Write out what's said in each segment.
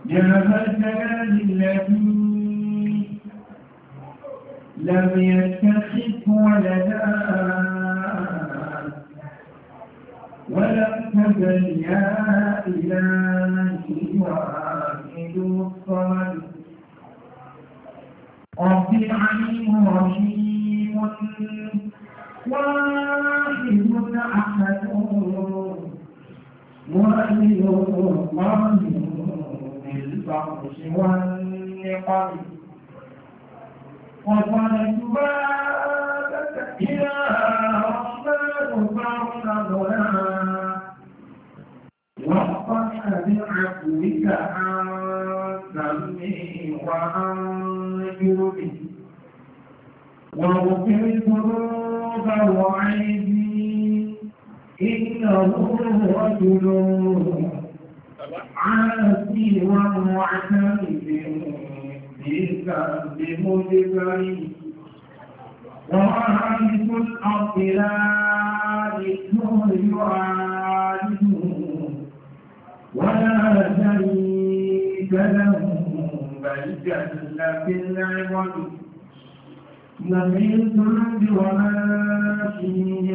يا ذا الجلال الذي لم يتخذ ولدا ولم تزل يا إلهي واحد الصمد رب عليم رحيم واحد أحد مؤمن الله بالبطش والنقم وصلت بابك يا رحمن فارحمنا واصفح بعفوك عن ذنبي وعن جرمي واغفر الذنوب وعيبي إنه رجل عاصي ومعتمد بالذنب مدبري وعارف الأرض لا مثله يعارفه ولا شريك له بل جل في العوض نبي الذنب وما فيهم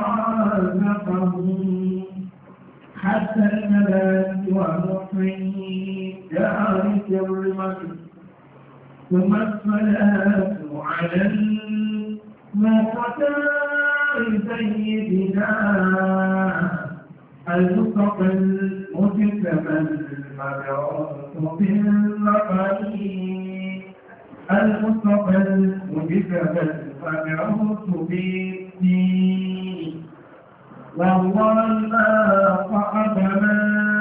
ورزقهم حتى الملائكة ومحيي دار كرمه ثم الصلاة على المختار سيدنا المصطفى المجتبى المبعوث بالرقيق المصطفى المجتبى المبعوث بالدين والله ما صعبنا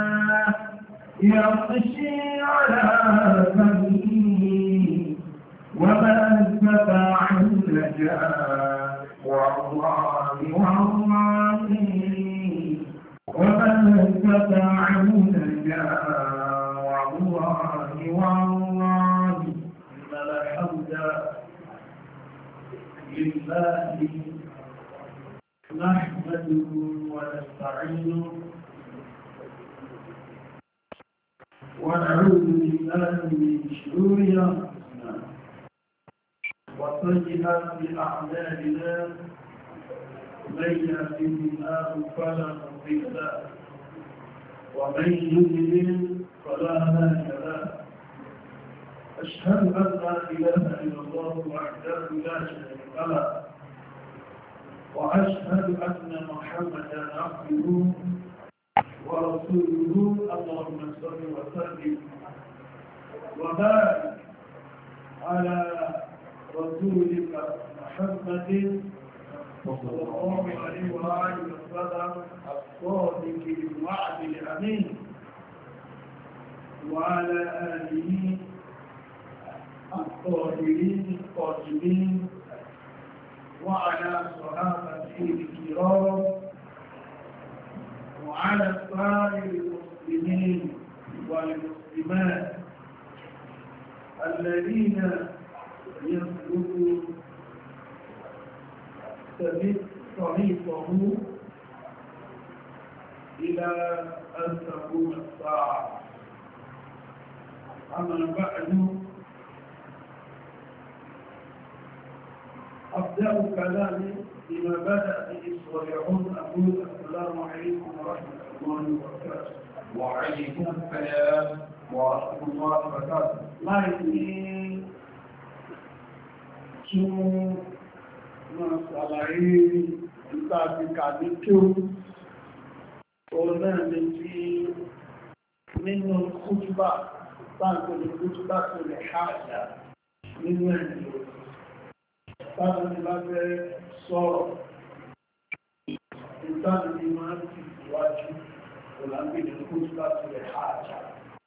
يمشي على فمه وما استطاع النجاة والله والله وما استطاع النجاة والله والله إن الحمد لله نحمده ونستعينه ونعوذ بالله من شرور أنفسنا وسيئات أعمالنا من يهده الله فلا مضل له ومن يضلل فلا هادي له أشهد أن لا إله إلا الله وحده لا شريك له وأشهد أن محمدا عبده ورسوله اللهم صل وسلم وبارك على رسولك محمد صلى الله عليه وآله وسلم الصادق الوعد الأمين وعلى آله الطاهرين الطاهرين وعلى صحابته الكرام وعلى سائر المسلمين والمسلمات الذين يسلكون طريقه إلى أن تقوم الساعة أما بعد أبدأ كلامي بما بدأ به الصالحون أقول السلام عليكم ورحمة الله وبركاته. وعليكم السلام ورحمة الله وبركاته. ما يجي شو مسألة ìtàbíkàdé kí ó náà lè fi nínú kútúbà sáàkó lè kútúbà tó lè ṣáàdá nínú ẹ̀yìn sáàkó ní bá fẹ́ sọ̀rọ̀ ìtàbí ní máa ń fi ìwájú òlànbí ní kútúbà tó lè ṣáàdá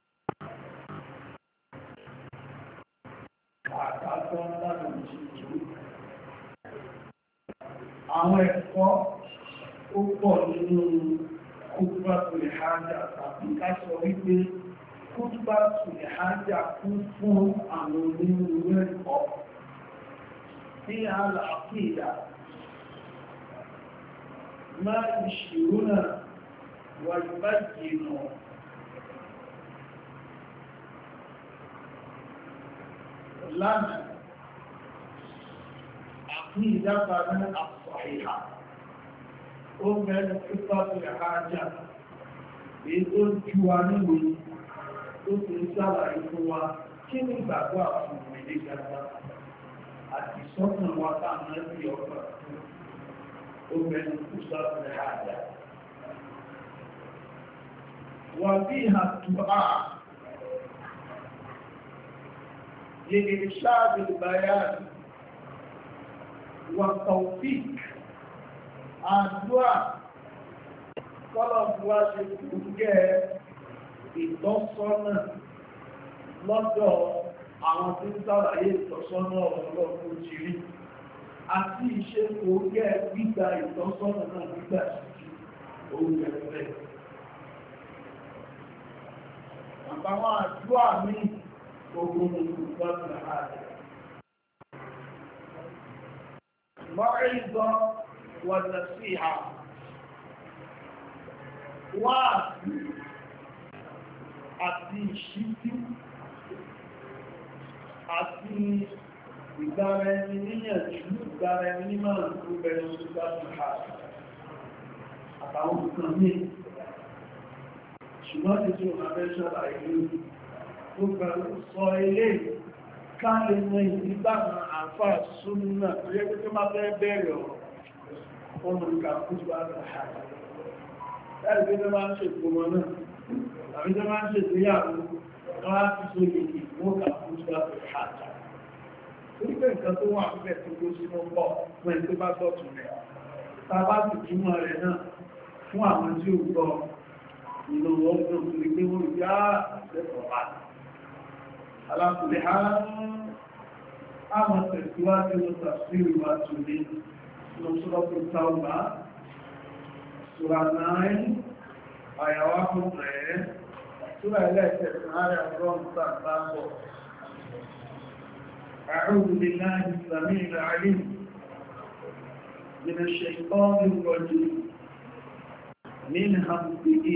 àkàtọ́ láti ìṣẹ́jú àwọn ẹ̀kọ́ ó pọ̀ nínú kútúbà tó lè hájà tàbí ká sọ wípé kútúbà tó lè hájà kún fún àwọn onírúurú ẹ̀kọ́ ní àlàáfíà máa ìṣirúnà wà ìbájìnà lánàá àti ìdábàá ní àṣọ̀hìhà ó mẹ́rin pípọ́ sí àájá èyí tó jú wa níwèé tó ti ń ṣàlàyé fún wa kí ní ìgbàgbọ́ àwọn ìdí gàgbà àti sọ́kàn wa táwọn ẹbí ọgbà ó mẹ́rin pípọ́ sí àájá wà bí ìhàtùbà لإرشاد البيان والتوفيق àdúrà kọ́lọ̀ wá ṣe kúrúgẹ́ ìtọ́sọ́nà lọ́dọ̀ àwọn tí ń sàlàyé ìtọ́sọ́nà ọ̀pọ̀lọpọ̀ jírí àti ìṣe kúrúgẹ́ gbígba ìtọ́sọ́nà náà gbígbà sí oúnjẹ rẹ̀. àbáwọn àdúrà míì ogun ìgbàgbà ààrẹ mọ́rìnzọ́ wọ̀nà sí ha wá àti ìṣítí àti ìgbàra ẹni níyànjú ìgbàra ẹni nímọ̀ràn tó bẹ̀rẹ̀ ìgbàgbà ààrẹ àtàwọn nǹkan ní ṣùgbọ́n tí ó máa fẹ́ ṣọ́lá ìlú gbogbo sọ ilé káàlẹ̀ mọ́ ìdígbàmà àfáà súnnà tó yẹ tó máa fẹ́ bẹ̀rẹ̀ ọ̀nà ìkàkúsù àtàhà láti tó máa ń ṣe ìgbòmọ̀ náà tàbí tó máa ń ṣe ìgbéyàwó wọ́n á ti so ìgbì wọ́n kàkúsù àtàhà orígbé nǹkan tó wà níbẹ̀ tó kó sínú pọ̀ fún ẹni tó bá gbọ́tún rẹ̀ tàbá sì túmọ̀ rẹ̀ náà fún àwọn tí ó gbọ́ ìlú ọdún tó rí pé wọ́n rí á lẹ́kọ̀ọ́ bá alákùnrin àmọ́ tẹ̀síwájú ló tàbírí wá tó lé lọ́sọ́lọ́pọ̀ táwọ̀bá ṣúra 9 àyàwá fún rẹ̀ ṣúra ẹlẹ́ẹ̀kẹ̀ẹ́sàn ààrẹ ọ̀rọ̀ tàbí أعوذ بالله السميع العليم من الشيطان الرجيم من همزه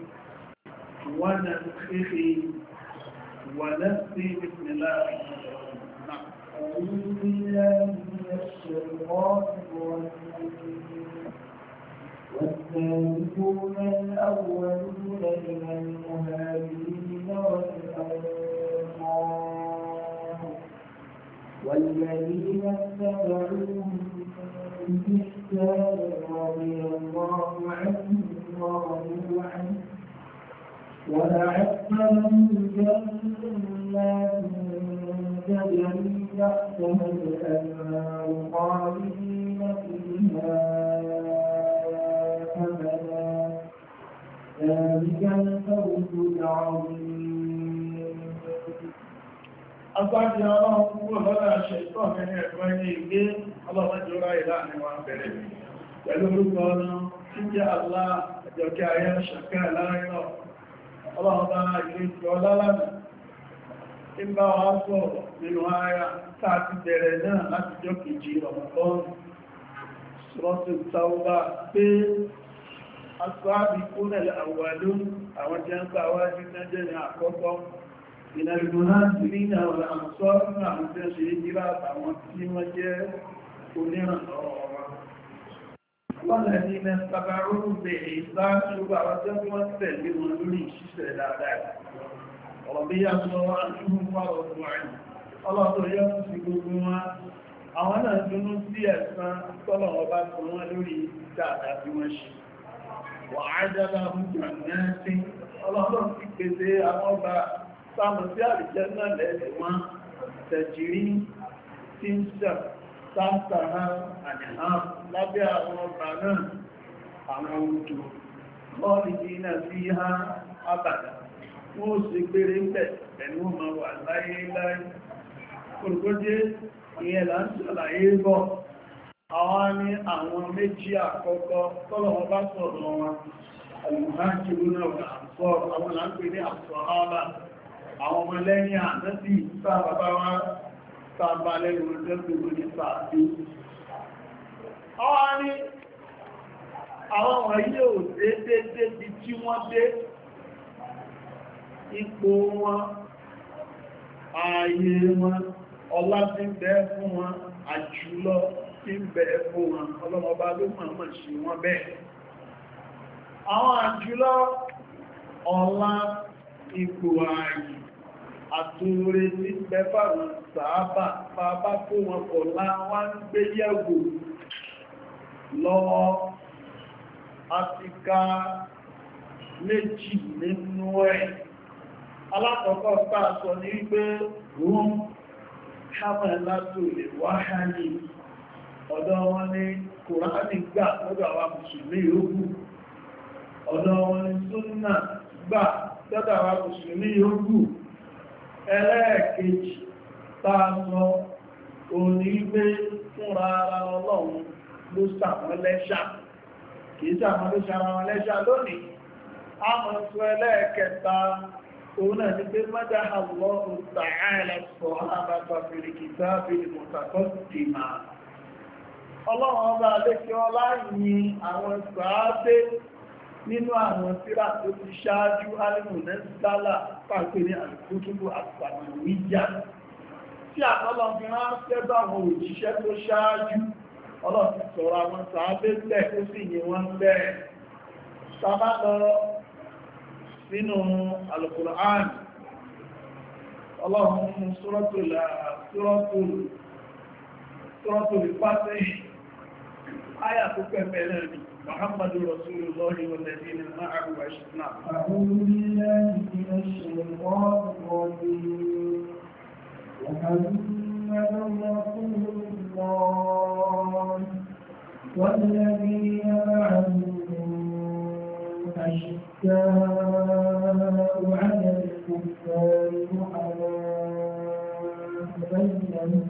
ونفخه ونفسه بسم الله أعوذ بالله من الشيطان الرجيم والسابقون الأولون من المهاجرين والأنصار والذين اتبعوهم بإحسان رضي الله عنهم ورضوا عنه وأعد لهم جنات تجري تحتها الأنهار خالدين فيها أبدا ذلك الفوز العظيم. Agbájẹ́ ọlọ́run kúrò lọ́dá ṣẹ̀tọ́ mẹ́rin ẹ̀kọ́ ní ilé ọlọ́mọdúnrà ìlànà wa bẹ̀rẹ̀. Pẹ̀lú orúkọ ọ̀nà tí jẹ́ àlá ẹjọ́kẹ́ ayé ṣàkẹ́ láàrin ọlọ́run bá ilé ìjọ ọlọ́lọ́nà. Tí ń bá wá sọ nínú ara táà ti bẹ̀rẹ̀ náà láti jọ kejì ọmọkọ́rùn. Sọ́tù Tàúbà pé aṣáàbí kúnlẹ̀ àwàlún àwọn jẹ́ ń gbà wájú jẹ́ ní àkọ́kọ́. من المهاجرين والأنصار عن تشريجات ومسلم جاء كلنا والذين اتبعوه بإحسان شبعة والسلم ونريش سلالات رضي الله عنهم ورضوا عنه الله يمسكهما àwọn ìdúnú sí ẹ̀san tọ́lọ̀ ọba tó wọ́n lórí dáadáa bí wọ́n ṣe wà á dáadáa fún jàmẹ́sí ọlọ́run ti pèsè àwọn ọba sáàmù sí àrìjẹ́ náà lẹ́lẹ̀ wọn tẹ̀jìrí tí ń sẹ̀ sáàtàrà àníhàn lábẹ́ àwọn ọgbà náà àwọn òjò lọ́rìdí náà sí ha àbàdà wọ́n ó sì gbére pẹ̀ pẹ̀lú ọmọ wà láyé láyé kòròkójé ìyẹn là ń ṣàlàyé bọ̀ àwọn ní àwọn méjì àkọ́kọ́ tọ́lọ̀ wọn bá sọ̀rọ̀ wọn al-muhajiruna wal-ansar àwọn là ń pè ní as-sahaba àwọn ọmọ lẹ́yìn ànẹ́sì sáàbàbá wá sáàbà lẹ́nu ọjọ́ tó ní sáàbí. Ọwá ní àwọn wọ̀nyí ò dédé bí tí wọ́n dé ipò wọn, ààyè wọn, ọlá tí ń bẹ fún wọn àjùlọ tí ń bẹ fún wọn ọlọ́mọba ló mọ̀ sí wọn bẹ́ẹ̀ àwọn àjùlọ ọlá ipò ààyè àtúnrẹ tí ń bẹ fáwọn sàábà bàbá kó wọn kọ̀ láwọn ń gbé yẹ̀wò lọ́wọ́ àti ká méjì nínú ẹ̀ alákọ̀ọ́kọ́ sáà sọ ní wípé rome hamalatu lè wáhálì ọ̀dọ̀ wọn ni kùránì gbà lọ́dọ̀ àwọn mùsùlùmí yòókù ọ̀dọ̀ wọn ni súnnà gbà lọ́dọ̀ àwọn mùsùlùmí yòókù ẹlẹ́ẹ̀kejì táa sọ òní gbé fúnra ara ọlọ́run ló sàwọn lẹ́ṣà kìí sàwọn ló ṣara wọn lẹ́ṣà lónìí a mọ̀ sọ ẹlẹ́ẹ̀kẹta òun náà ni pé mọ́dá Allahu ta'ala sọ̀hábà fil kitabil mutaqaddima ọlọ́run ọba alékẹ́ ọlá yìn àwọn sàábé nínú àwọn tírà tó ti ṣáájú alìmọ̀lẹ́sálà pàpẹ ní àkútùbù àtàmàwíjà tí àtọ́lọ́ fi ránṣẹ́ bá àwọn òjíṣẹ́ tó ṣáájú ọlọ́run ti sọ̀rọ̀ àwọn sàábé lẹ̀ ó sì yìn wọ́n bẹ́ẹ̀ sábà lọ nínú Al-Qur'an ọlọ́run mú Suratul Fatih áyà tó pẹ̀pẹ̀ náà ni محمد رسول الله والذين معه أشداء أعوذ بالله من الشيطان الرجيم محمد رسول الله والذين معه أشداء على الكفار رحماء بينهم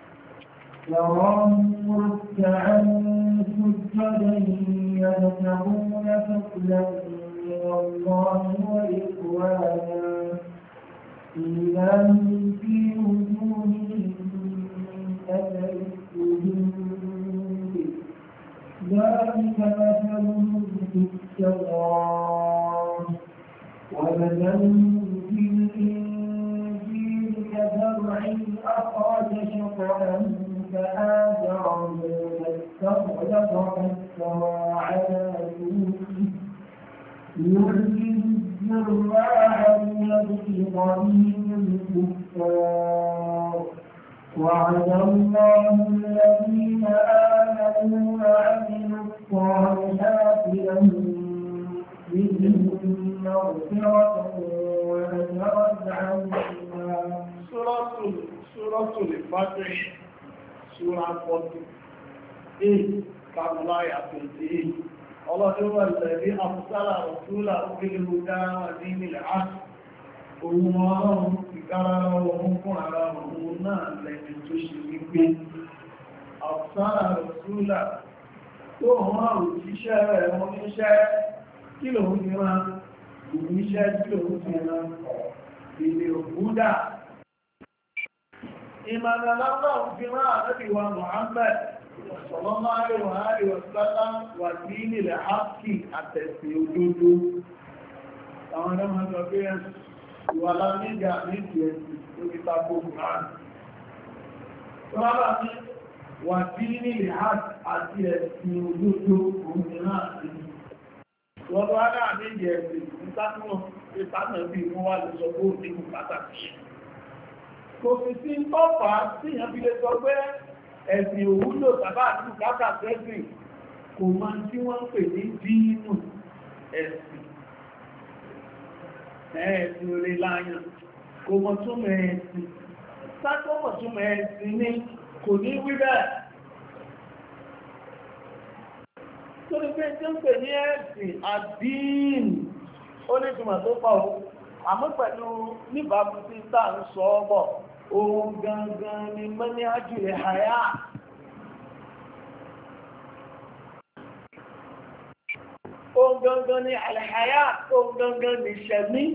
يراهم ركعا سجدا يبتغون فضلا من الله ورضوانا إيمانهم في وجوههم أثر السجود ذلك مثلهم في التوراة ومثلهم في الإنجيل كزرع أخرج شطأه فآزره فاستغلظ فاستوى على سوقه يعجب الزراع ليغيظ بهم الكفار وعد الله الذين آمنوا وعملوا الصالحات لهم مغفرة وأجرا عظيما سورة الفتح سورة 48 كاملايا 28 الله هو الذي أرسل رسوله بالهدى ودين الحق ohun ọlọ́run ìkára ohun fún ara ohun náà lẹ́yìn tó ṣe wípé àwọ̀sára rọ̀súlà tó wọ́n òjíṣẹ́ rẹ̀ wọ́n níṣẹ́ kí lòun ti rán òjíṣẹ́ kí lòun ti rán ìlè òbúdà ìmọ̀lẹ́lọ́rọ̀ fi rán ànábì wa Muhammad sallallahu alaihi wa sallam wà ní ilẹ̀ ápì àtẹ̀sẹ̀ òdodo àwọn ọmọ ìwà lámígà ní ìgbẹ̀ẹ́sì tó fi tako Kùránì. Rárá ní wà tí nílé àti ẹ̀sìn olóòtó òmìnira àti wọ́n tó rárá ní ìgbẹ̀ẹ́sì ìtàkùn ìtàkùn bí wọ́n wá lè sọ bó ní pàtàkì. Kò fi sí tọ́fà tí ìyàn fi lè sọ pé ẹ̀sìn òwúlò tàbá àti bùkátà sẹ́sìn kò máa tí wọ́n ń pè ní dínú ẹ̀sìn. Ẹ̀ẹ̀sìn orí láyàn kò mọ̀ túnmọ̀ ẹ̀sìn sákọ́mọ̀ túnmọ̀ ẹ̀sìn ní kò ní wíbẹ̀ tó ní pé tí ó ń pè ní ẹ̀sìn àdín ó ní túnmọ̀ tó pọ̀ àmọ́ pẹ̀lú níbàbù tí táà ń sọ ọ́bọ̀ ohun gangan ni mọ́ní ájúlẹ̀ àyà ohun gangan ni àlàyà ohun gangan ni ṣẹ̀mí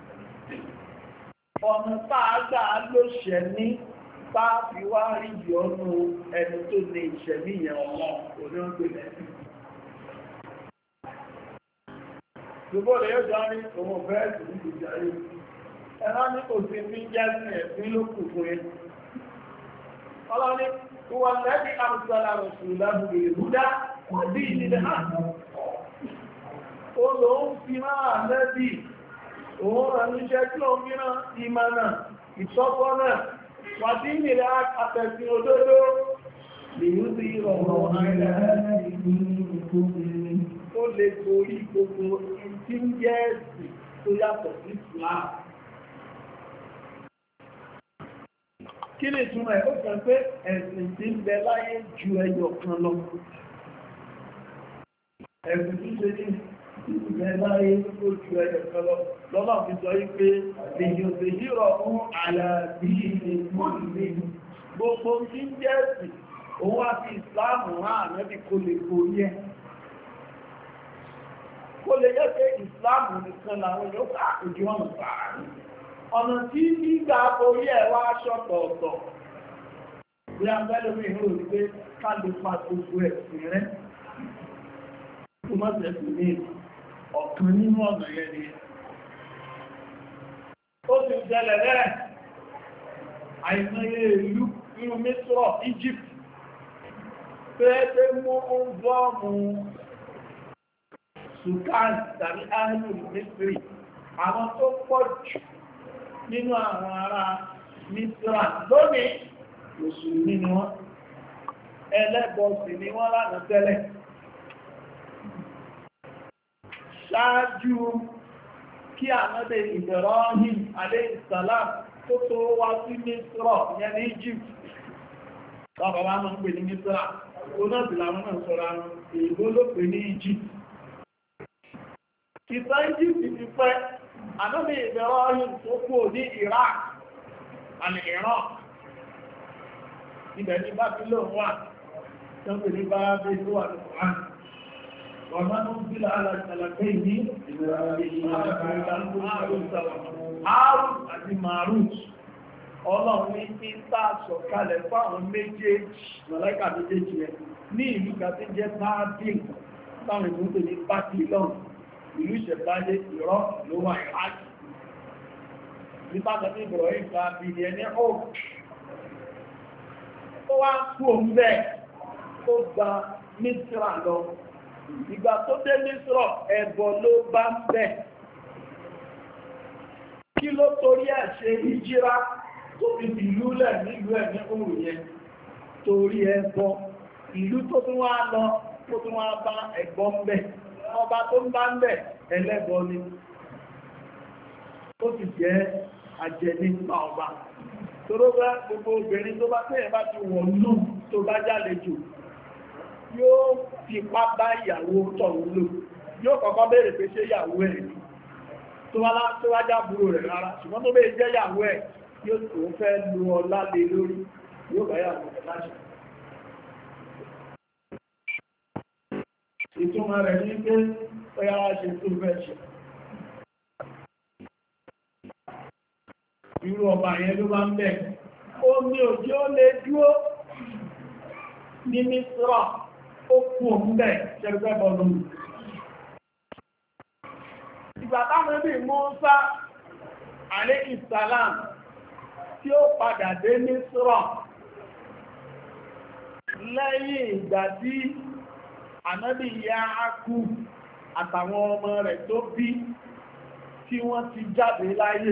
ọ̀nà táàgbà ló ṣẹ̀mí táàfi wá rí ìyọnú ẹni tó ní ìṣẹ̀mí yẹn ọmọ oníwọ̀n lẹ́sìn gbogbo rẹ̀ yóò jọ ní ohun bẹ́ẹ̀sì ní ìjà yìí ẹ̀rọ ní kò sí fi jẹ́ sí ẹ̀sìn ló kù fún ẹ ọlọ́ni wọ́n lẹ́bí àmìsàlá rasulahu bil huda wa dinil haqq. Ó lò ń fi máa lẹ́bí òun rẹ̀ níṣẹ́ tí ó ń mìíràn ìmọ̀nà ìtọ́gbọ́nà wà dinil haqq àtẹ̀sìn òdodo lè yóò sí ìrọ̀rọ̀ tó lè borí gbogbo tí ń jẹ́ ẹ̀sìn tó yàtọ̀ sí Islam. Kí ni ìtumọ̀ ẹ̀? Ó sọ pé ẹ̀sìn tí ń bẹ láyé ju ẹyọ kan lọ. Ẹ̀sìn tí ń ṣe ní ìbẹ̀ láyé ó ju ẹyọ kan lọ. Lọ́nà fi sọ wípé èyàn lè yírọ̀ fún àyàbí ìmọ̀lẹ́. Gbogbo tí ń jẹ́ ẹ̀sìn, òun wá sí Ìsìláàmù rán ànábì kó lè borí ẹ̀. Kó lè yẹ́ pé Ìsìláàmù nìkan làwọn yóò ká ojú ọ̀nà sáàárín. Ọ̀nà tí nígbà orí ẹ̀ wá ṣọ̀tọ̀ọ̀tọ̀. Bí a fẹ́ lórí ìhòrò ní pé ká lè pa gbogbo ẹ̀sìn rẹ̀. Tó mọ́ tẹ̀sì ní ọ̀kan nínú ọ̀nà yẹn ni. Ó ti jẹlẹ̀ rẹ̀ àìmọye ìlú nínú Mísírọ̀, Egypt. Fẹ́ẹ́ mú ń bọ́ọ̀mù Sudan tàbí Ahlu Misri. Àwọn tó pọ̀ jù nínú àwọn ará Mísírà lónìí Mùsùlùmí ni wọ́n, ẹlẹ́bọ̀sì ni wọ́n lánàá tẹ́lẹ̀. Ṣáájú kí ànábì Ibrahim alayhi salam tó tó wá sí Mísírà yẹn ní Egypt, bàbá wa máa ń pè ní Mísírà, tó náà sì làwọn náà sọ́ra èèbó ló pè ní Egypt. Ìtàn Egypt ti pẹ́. Ànábì Ibrahim tó kú ní Iraq àti Iran, ibẹ̀ ní Babylon wà, tọ́pẹ̀ ní Babylon tó wà ní Quran. Wọ́n máa ń bí alàtàlàkẹ́ ní Harut àti Marut. Ọlọ́run ní ìta sọ̀kalẹ̀ fáwọn méjèèjì, màláíkà méjèèjì rẹ̀ ní ìlú kàtí jẹ́ Babylon, táwọn ìlú ní Babylon. Ìlú ìṣẹ̀báyé ìrọ́ ló wà ìrájì. Nípàtà ní ìbọ̀rọ̀ ìfà bí i ẹni ọ̀rọ̀. Ó wá kú òun bẹ́ẹ̀ tó gba Mísírà lọ. Ìgbà tó dé Mísírà ẹbọ ló bá ń bẹ̀. Kí ló torí ẹ̀ ṣe ìjírá tó fi ìlú lẹ̀ nílùú ẹ̀ ní òun yẹn? Torí ẹbọ. Ìlú tó tún wá lọ, tó tún wá bá ẹ̀gbọ́n bẹ̀. Ọba tó ń bá ń bẹ̀ ẹlẹ́bọ ni. Ó sì jẹ́ àjẹni nípa ọba. Toró bá gbogbo obìnrin tó bá tẹ́yẹ̀ bá ti wọ̀ lù tó bá jálejò, yóò fipá bá ìyàwó tọ̀hún lò. Yóò kọ́kọ́ béèrè pé ṣé ìyàwó ẹ̀ ni. Tó wá jábúrò rẹ̀ rárá. Ṣùgbọ́n tó bẹ́ẹ̀ jẹ́ ìyàwó ẹ̀, yóò tó fẹ́ lu ọlá lé lórí. Yóò bá ìyàwó rẹ̀ láṣẹ. Ìtumọ̀ rẹ̀ ní pé ọya ṣe tó fẹ́ ṣe. Irú ọba yẹn ló bá ń bẹ̀. Omi òjì ó lè dúó ní Mísírà, ó kú òun bẹ̀ ṣẹgbẹ́ bọ́lú. Ìgbà táwọn bí Mùsá alayhi salam tí ó padà dé Mísírà lẹ́yìn ìgbà tí Ànábì Yáàkúbù àtàwọn ọmọ rẹ̀ tó bí tí wọ́n ti jáde láyé.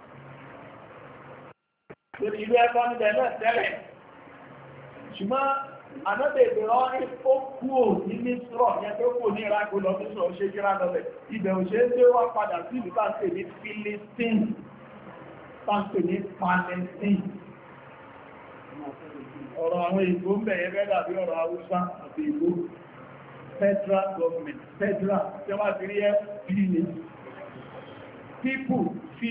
Torí ilé ẹ̀kọ́ níbẹ̀ náà tẹ́lẹ̀. Ṣùgbọ́n Ànábì Ibrahim ó kú ò ní Mísírà yẹn tó kú ní Iraq lọ sí sọ ṣe jíra lọ́bẹ̀. Ibẹ̀ ò ṣe é tí ó wá padà sí ìlú táǹkì ní Philistine, táǹkì ní Palestine. Ọ̀rọ̀ àwọn ìgbó ń bẹ̀yẹ bẹ́ẹ̀ dàbí ọ̀rọ̀ Haúsá àti ìgbó. Federal government, federal, tí wọ́n ti rí ẹ́ people,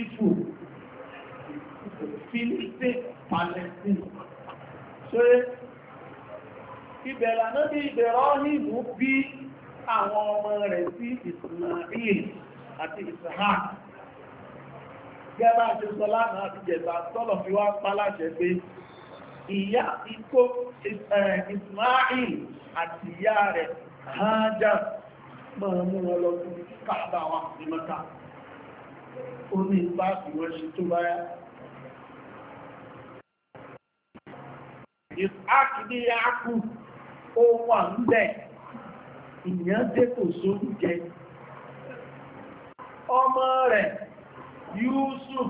Philistine, Palestine. Ṣé ìbẹ̀rẹ̀ náà bí Ibrahim bí àwọn ọmọ rẹ̀ sí Ismail àti Ishaq. Gẹ́gbà ṣe sọ lánàá àti jẹta tọ́lọ̀ fi wá páláṣẹ pé ìyá ikó Ismail àti ìyá rẹ̀ Hájà máa mú wọn lọ sí Káàbà wa ní Mẹ́kà. Ó ní ipá tí wọ́n ṣe tó báyá. ìsákìdíyàkù ó wà ń bẹ̀ ìyàn dé kò sórí jẹ ọmọ rẹ̀ Yusuf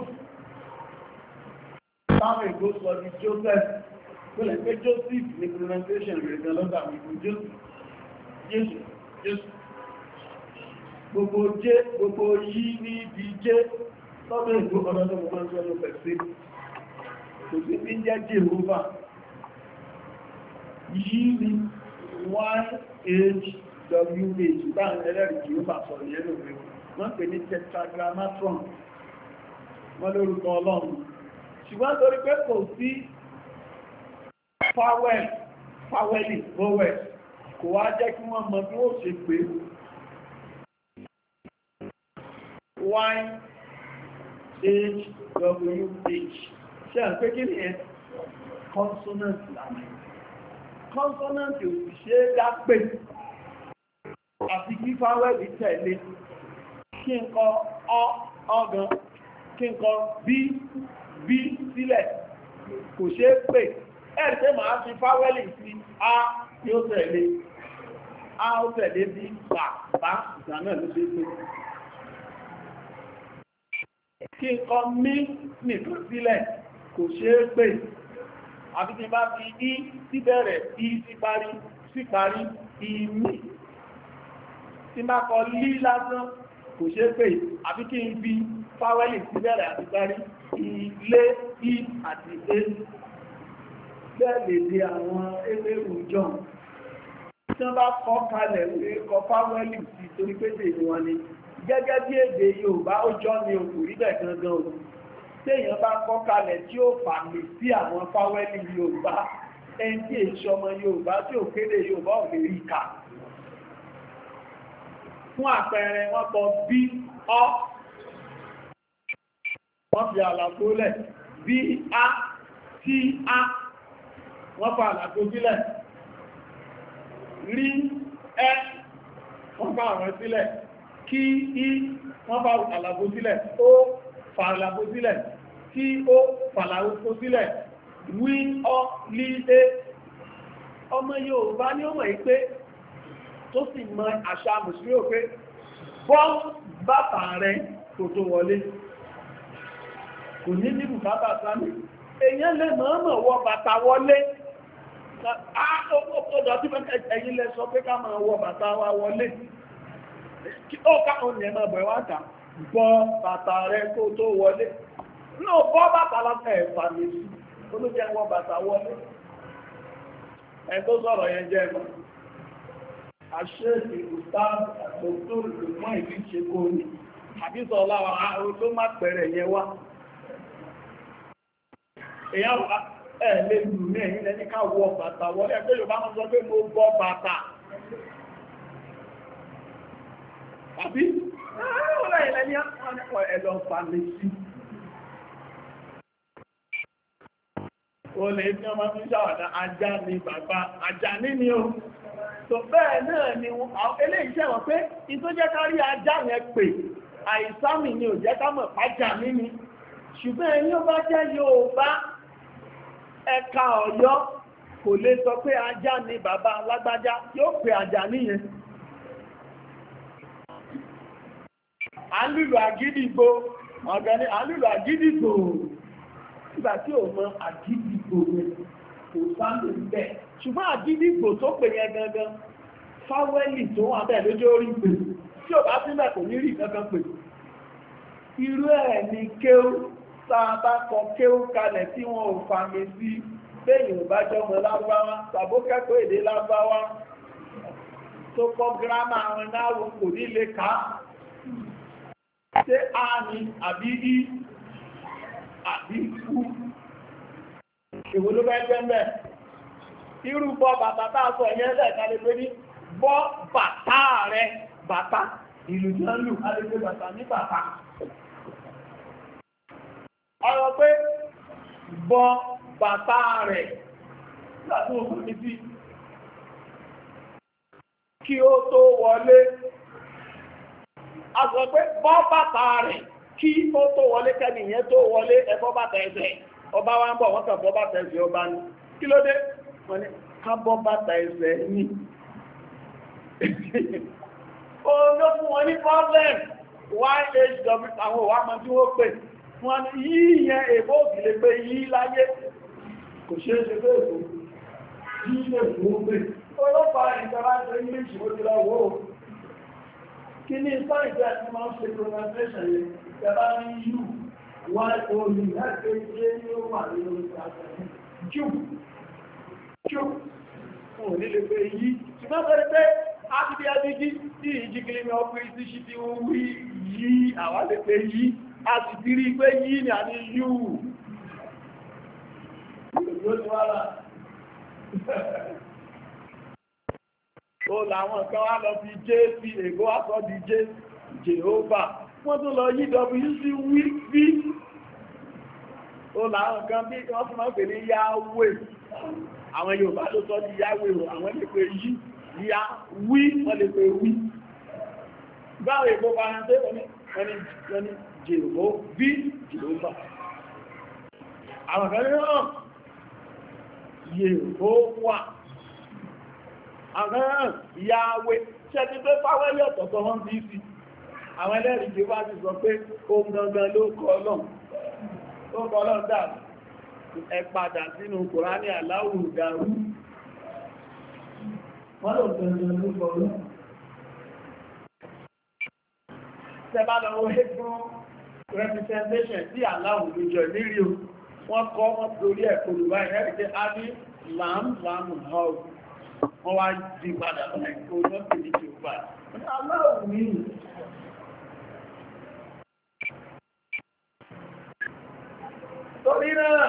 táwọn ègbó sọ ní Joseph tó lè pé Joseph ní pronunciation rẹ̀ gan lọ́dà wípé Jésù gbogbo yí ní ibi jẹ́ lọ́dọ̀ ìgbó ọdọ́dọ́ mọ́ máa ń sọ́nà pẹ̀sí kò sí bí jẹ́ Jehova yí ní YHWH báyìí ẹlẹ́rìí Jehova sọ̀rọ̀ yẹn lórí wọ́n pè ní tetragrammatron wọ́n lórúkọ Ọlọ́run ṣùgbọ́n torí pé kò sí fáwẹ́lì bówẹ̀ kò wá jẹ́ kí wọ́n mọ bí ó ṣe pé YHWH ṣe àpé kí ni ẹ consonant láàrín consonant ò sì ṣe é dá pé àti kí fáwẹ́lì tẹ̀lé kí n kọ ọ̀gán kí n kọ bí sílẹ̀ kò ṣe é pè ẹ̀rì pé máa fi fáwẹ́lì sí a yóò tẹ̀lé a ó tẹ̀lé bí bá ìdáná ló ṣe pé kí n kọ mí nìkan sílẹ̀ kò ṣe é pè àbí tí bá fi í sí bẹ̀rẹ̀ í sí parí ìmí tí bá kọ lí lásán kò ṣe é pè àbí kí n fi fáwẹ́lì sí bẹ̀rẹ̀ àti parí ilé í àti é bẹ́ẹ̀ lè àwọn ẹgbẹ̀rún john tí wọ́n bá kọ́ kalẹ̀ wé kọ fáwẹ́lì sí torí pé èdè wọn ni gẹ́gẹ́ bí èdè Yorùbá ó jọ ní òkú rí bẹ̀ gangan o tí èèyàn bá kọ́ kalẹ̀ tí ó fàmì sí àwọn fáwẹ́lì Yorùbá ẹni tí èṣù ọmọ Yorùbá tí ò kéde Yorùbá ò lè rí kà fún àpẹẹrẹ wọ́n kọ bí ọ wọ́n fi àlàfo lẹ̀ bí a tí a wọ́n fa àlàfo sílẹ̀ rí ẹ́ wọ́n fa àwọn sílẹ̀ kí í wọ́n fa àlàfo sílẹ̀ ó fa àlàfo sílẹ̀ kí ó fa àlàfo sílẹ̀ wí ọ lí é ọmọ Yorùbá ní ọmọ yìí pé tó sì mọ àṣà mùsùlùmí ò pé bọ́ bàtà rẹ̀ kò tó wọlé kò ní ní bùkátà sáàmì èyàn lè mọ̀ọ́mọ̀ wọ bàtà wọlé ọdọ̀ tí ẹ̀yin lẹ sọ pé ká máa wọ bàtà wa wọlé ó káwọn ní ẹmọ bẹ̀rẹ̀ wáta bọ́ bàtà rẹ̀ kó tó wọlé náà bọ́ bàtà lọ́pẹ̀ ẹ̀fà méjì olójẹ́ wọ bàtà wọlé ẹ̀ tó sọ̀rọ̀ yẹn jẹ́ ẹ̀mọ́ àṣẹ́sì ìrùsáàbù àtòtò ìrùmọ́ ìlú ṣe kó ní àbísọ̀ ọláwà àrùn tó má pẹ̀rẹ̀ yẹn wá èyàn lè lù ní ẹ̀yìn lẹ́ní ká wọ bàtà wọlé ẹgbẹ́ Yorùbá mọ́ sọ pé mo bọ́ bàtà àbí ẹ̀lẹ́ni ẹ̀lọ́ fàmẹ́sí o lè ní ọmọ fi ṣàwàdà ajá ní bàbá ajá ní ni o tó bẹ́ẹ̀ náà ni eléyìí ṣẹ̀wọ̀n pé ìtó jẹ́ ká rí ajá yẹn pè àìsámì ni ò jẹ́ ká mọ̀ pàjá níní ṣùgbọ́n ẹni ó bá jẹ́ Yorùbá ẹ̀ka Ọ̀yọ́ kò lè sọ pé ajá ni bàbá alágbájá yóò pè ajá níyẹn àlùlù àgídìgbò ọ̀gẹ́ni àlùlù àgídìgbò nígbà tí ò mọ àgídìgbò rẹ̀ kò sáàlù bẹ̀ ṣùgbọ́n àgídìgbò tó pè yẹn gangan fáwẹ́lì tó wà bẹ́ẹ̀ lójó orí pè tí ò bá sílẹ̀ kò ní rí kankan pè irú ẹ̀ ni kéwú sáàbá kọ kéwú kalẹ̀ tí wọn ò fàmì sí bẹ́yìn ò bá jọmọ Lárúbáwá tàbó kẹ́kọ̀ọ́ èdè Lárúbáwá tó kọ́ gírámà àwọn náwó kò ní lè ká ṣé a ní àbí í àbí kú èwo ló bẹ́ jẹ́ mẹ́ irú bọ́ bàtà tá a sọ ẹ̀yẹ́ lẹ́ẹ̀ká lè pé ní bọ́ bàtà rẹ bàtà ìlú jẹ́ lù a lè pé bàtà ní bàtà ọ̀rọ̀ pé bọ́ bàtà rẹ̀ láti òkú ní sí kí ó tó wọlé a sọ pé bọ́ bàtà rẹ̀ kí ó tó wọlé kẹ́ni ìyẹn tó wọlé ẹbọ́ bàtà ẹsẹ̀ ọba wa ń bọ̀ wọ́n kàn bọ́ bàtà ẹsẹ̀ ọba ní kí ló dé wọ́n ní kábọ́ bàtà ẹsẹ̀ ní ó ló fún wọn ní problem yhw àwọn òwà mọ́ tí wọ́n pè wọ́n ní yí yẹn èbó òbílẹ̀ pé yí láyé kò ṣe é ṣe pé èbó yí lè fún pé olófàá ìjọba ṣe English ó ti lọ wó kí ní sáìsì àti máa ń ṣe pronunciation yẹn ìjọba ní yú wọ́n olù láti jẹ́ ní ó wà nínú ìgbàgbọ́ jù fún onílé pé yí ṣùgbọ́n pẹ̀lú pé ábídí adíjí tí ìjíkìlì ní ọkùnrin sí ṣí tí ó wí yí àwa lè pé yí a sì ti rí pé yí ní àní yú ó làwọn kan wá lọ fi jẹ́ sí ègó àsọ́ di jẹ́ Jehovah wọ́n tún lọ yí WC wí bí ó làwọn kan bí wọ́n tún máa pè ní Yahweh àwọn Yorùbá ló sọ di Yahweh o àwọn lè pè yí ya wí wọ́n lè pè wí báwo ègbó faransé wọ́n ní Jehovah àwọn kan ní hàn Yehovah àwọn Yahweh ṣe ti pé fáwẹ́lì ọ̀tọ̀tọ̀ wọ́n bí sí àwọn ẹlẹ́rìí tí wá ti sọ pé ohun gangan ló kọ Ọlọ́run dà ẹ padà sínú Kùránì Allahu dàrú wọ́n lò gangan ló kọ Ọlọ́run tẹ́bá lọ wọ́n fún representation tí Allahu lójọ nírí o wọ́n kọ́ wọ́n torí ẹ̀kọ́ lùbá ìrẹ́rìí a ní láàmù hall wọ́n wá jí padà lọ́ẹ̀kọ́ lọ́pẹ̀ ní Jehovah Allahu ní torí náà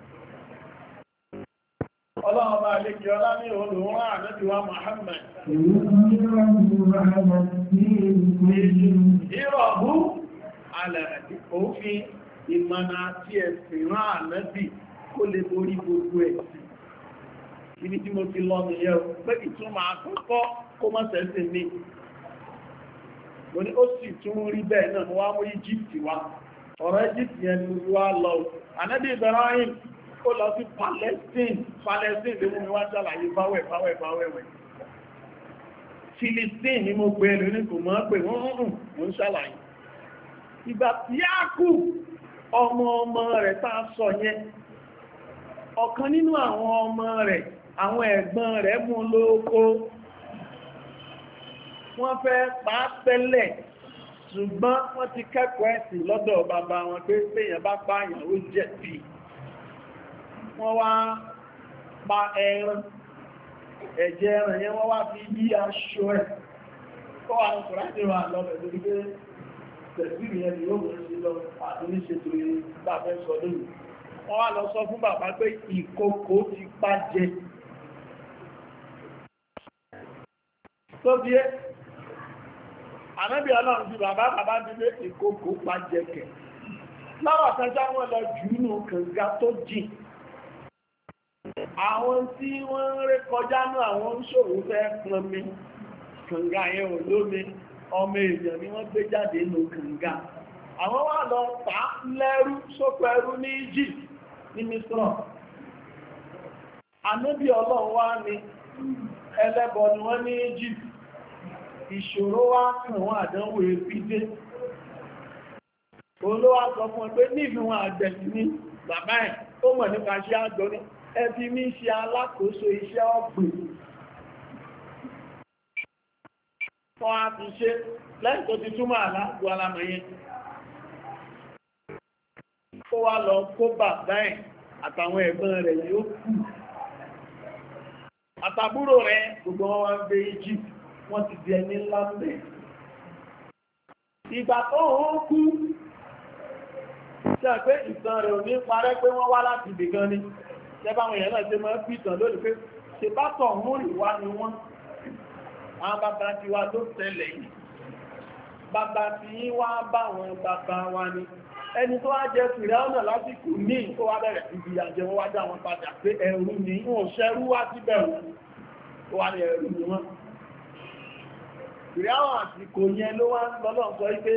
ọlọ́run bá lè kí ọlá ní olùwọ́n ànábì wa Muhammad ìrọ̀hú alẹ́rẹ̀dì òfin ìmọ̀nà àti ẹ̀sìn rán ànábì kó lè borí gbogbo ẹ̀sìn ibi tí mo ti lọ nìyẹn pé ìtumọ̀ àkọ́kọ́ kó mọ́ sẹ́sìn mi mo ní ó sì tún rí bẹ́ẹ̀ náà mo wá mú Egypt wá ọ̀rọ̀ Egypt yẹn ni mo wá lọ ànábì Ibrahim ó lọ sí Palestine lè mú mi wá ṣàlàyé báwẹ̀wẹ̀ Philistine ni mo gbé ẹlò ní kò mọ́ pé wọ́n ń ṣàlàyé ìgbà tí á kú ọmọ rẹ̀ tá a sọ yẹn ọ̀kan nínú àwọn ọmọ rẹ̀ àwọn ẹ̀gbọ́n rẹ̀ mú lóko wọ́n fẹ́ pa á tẹ́lẹ̀ ṣùgbọ́n wọ́n ti kẹ́kọ̀ọ́ ẹ̀sìn lọ́dọ̀ bàbá wọn pé péyàn bá pààyàn ó jẹ̀bi wọ́n wá pa ẹran ẹ̀jẹ̀ ẹran yẹn wọ́n wá fi yí aṣọ ẹ̀ kọ́ àwọn kòrádìí wà lọ́bẹ̀ lórí pé tẹ̀sílì yẹn ni ó mọ̀ sí lọ àti ní ṣètò ìgbàfẹ́ sọ lónìí wọ́n wá lọ sọ fún bàbá pé ìkòkò ti pa jẹ tó bí é ànábì ọlọ́run bí bàbá bí pé ìkòkò pa jẹ kẹ̀ láwọ̀ àtàjá wọn lọ jù nù kànga tó jìn àwọn tí wọ́n ń ré kọjá náà àwọn oníṣòwò fẹ́ pọnmi kànga yẹn ò lómi ọmọ èèyàn ni wọ́n gbé jáde nù kànga àwọn wá lọ tà lẹ́rú sókò ẹrú ní Egypt ní Misra ànábì ọlọ́run wá ní ẹlẹ́bọ ni wọ́n ní Egypt ìṣòro wá kàn wọ́n àdánwò èfídé olówá sọ fún ẹgbẹ́ nífin wọn àgbẹ̀sì ní bàbá ẹ̀ ó mọ̀ nípa iṣẹ́ àgbọ́ ní ẹbí mi ṣe alákòóso iṣẹ́ ọ̀gbìn wọ́n á fi ṣe lẹ́yìn tó ti túmọ̀ aláàgbò alamọ̀yẹ ó wá lọ kó bàbá ẹ̀ àtàwọn ẹ̀gbọ́n rẹ̀ yóò kù àtàbúrò rẹ̀ gbogbo wọn wá ń gbé Egypt wọ́n ti di ẹni ńlá mẹ́ ìgbà tó ń kú ṣe pé ìtàn rẹ̀ ò ní parẹ́ pé wọ́n wá láti ibìkan ni ṣẹ́báwọn èèyàn náà ṣe máa ń pìtàn lónìí pé ṣe bá tọ̀ mú ìwá ni wọ́n àwọn bàbá ti wá ló tẹ́lẹ̀ yìí bàbá ti yí wá bá wọn bàbá wa ni ẹni tó wá jẹ Fìráúnà lásìkò ní tó wá bẹ̀rẹ̀ ibi àjẹ wọ́n wá dá wọn padà pé ẹrú ni wọ́n ṣẹ́rú wá síbẹ̀ ó wá ní ẹrú ni wọ́n Fìráúnà àsìkò yẹn ló wá lọ́lọ́ sọ pé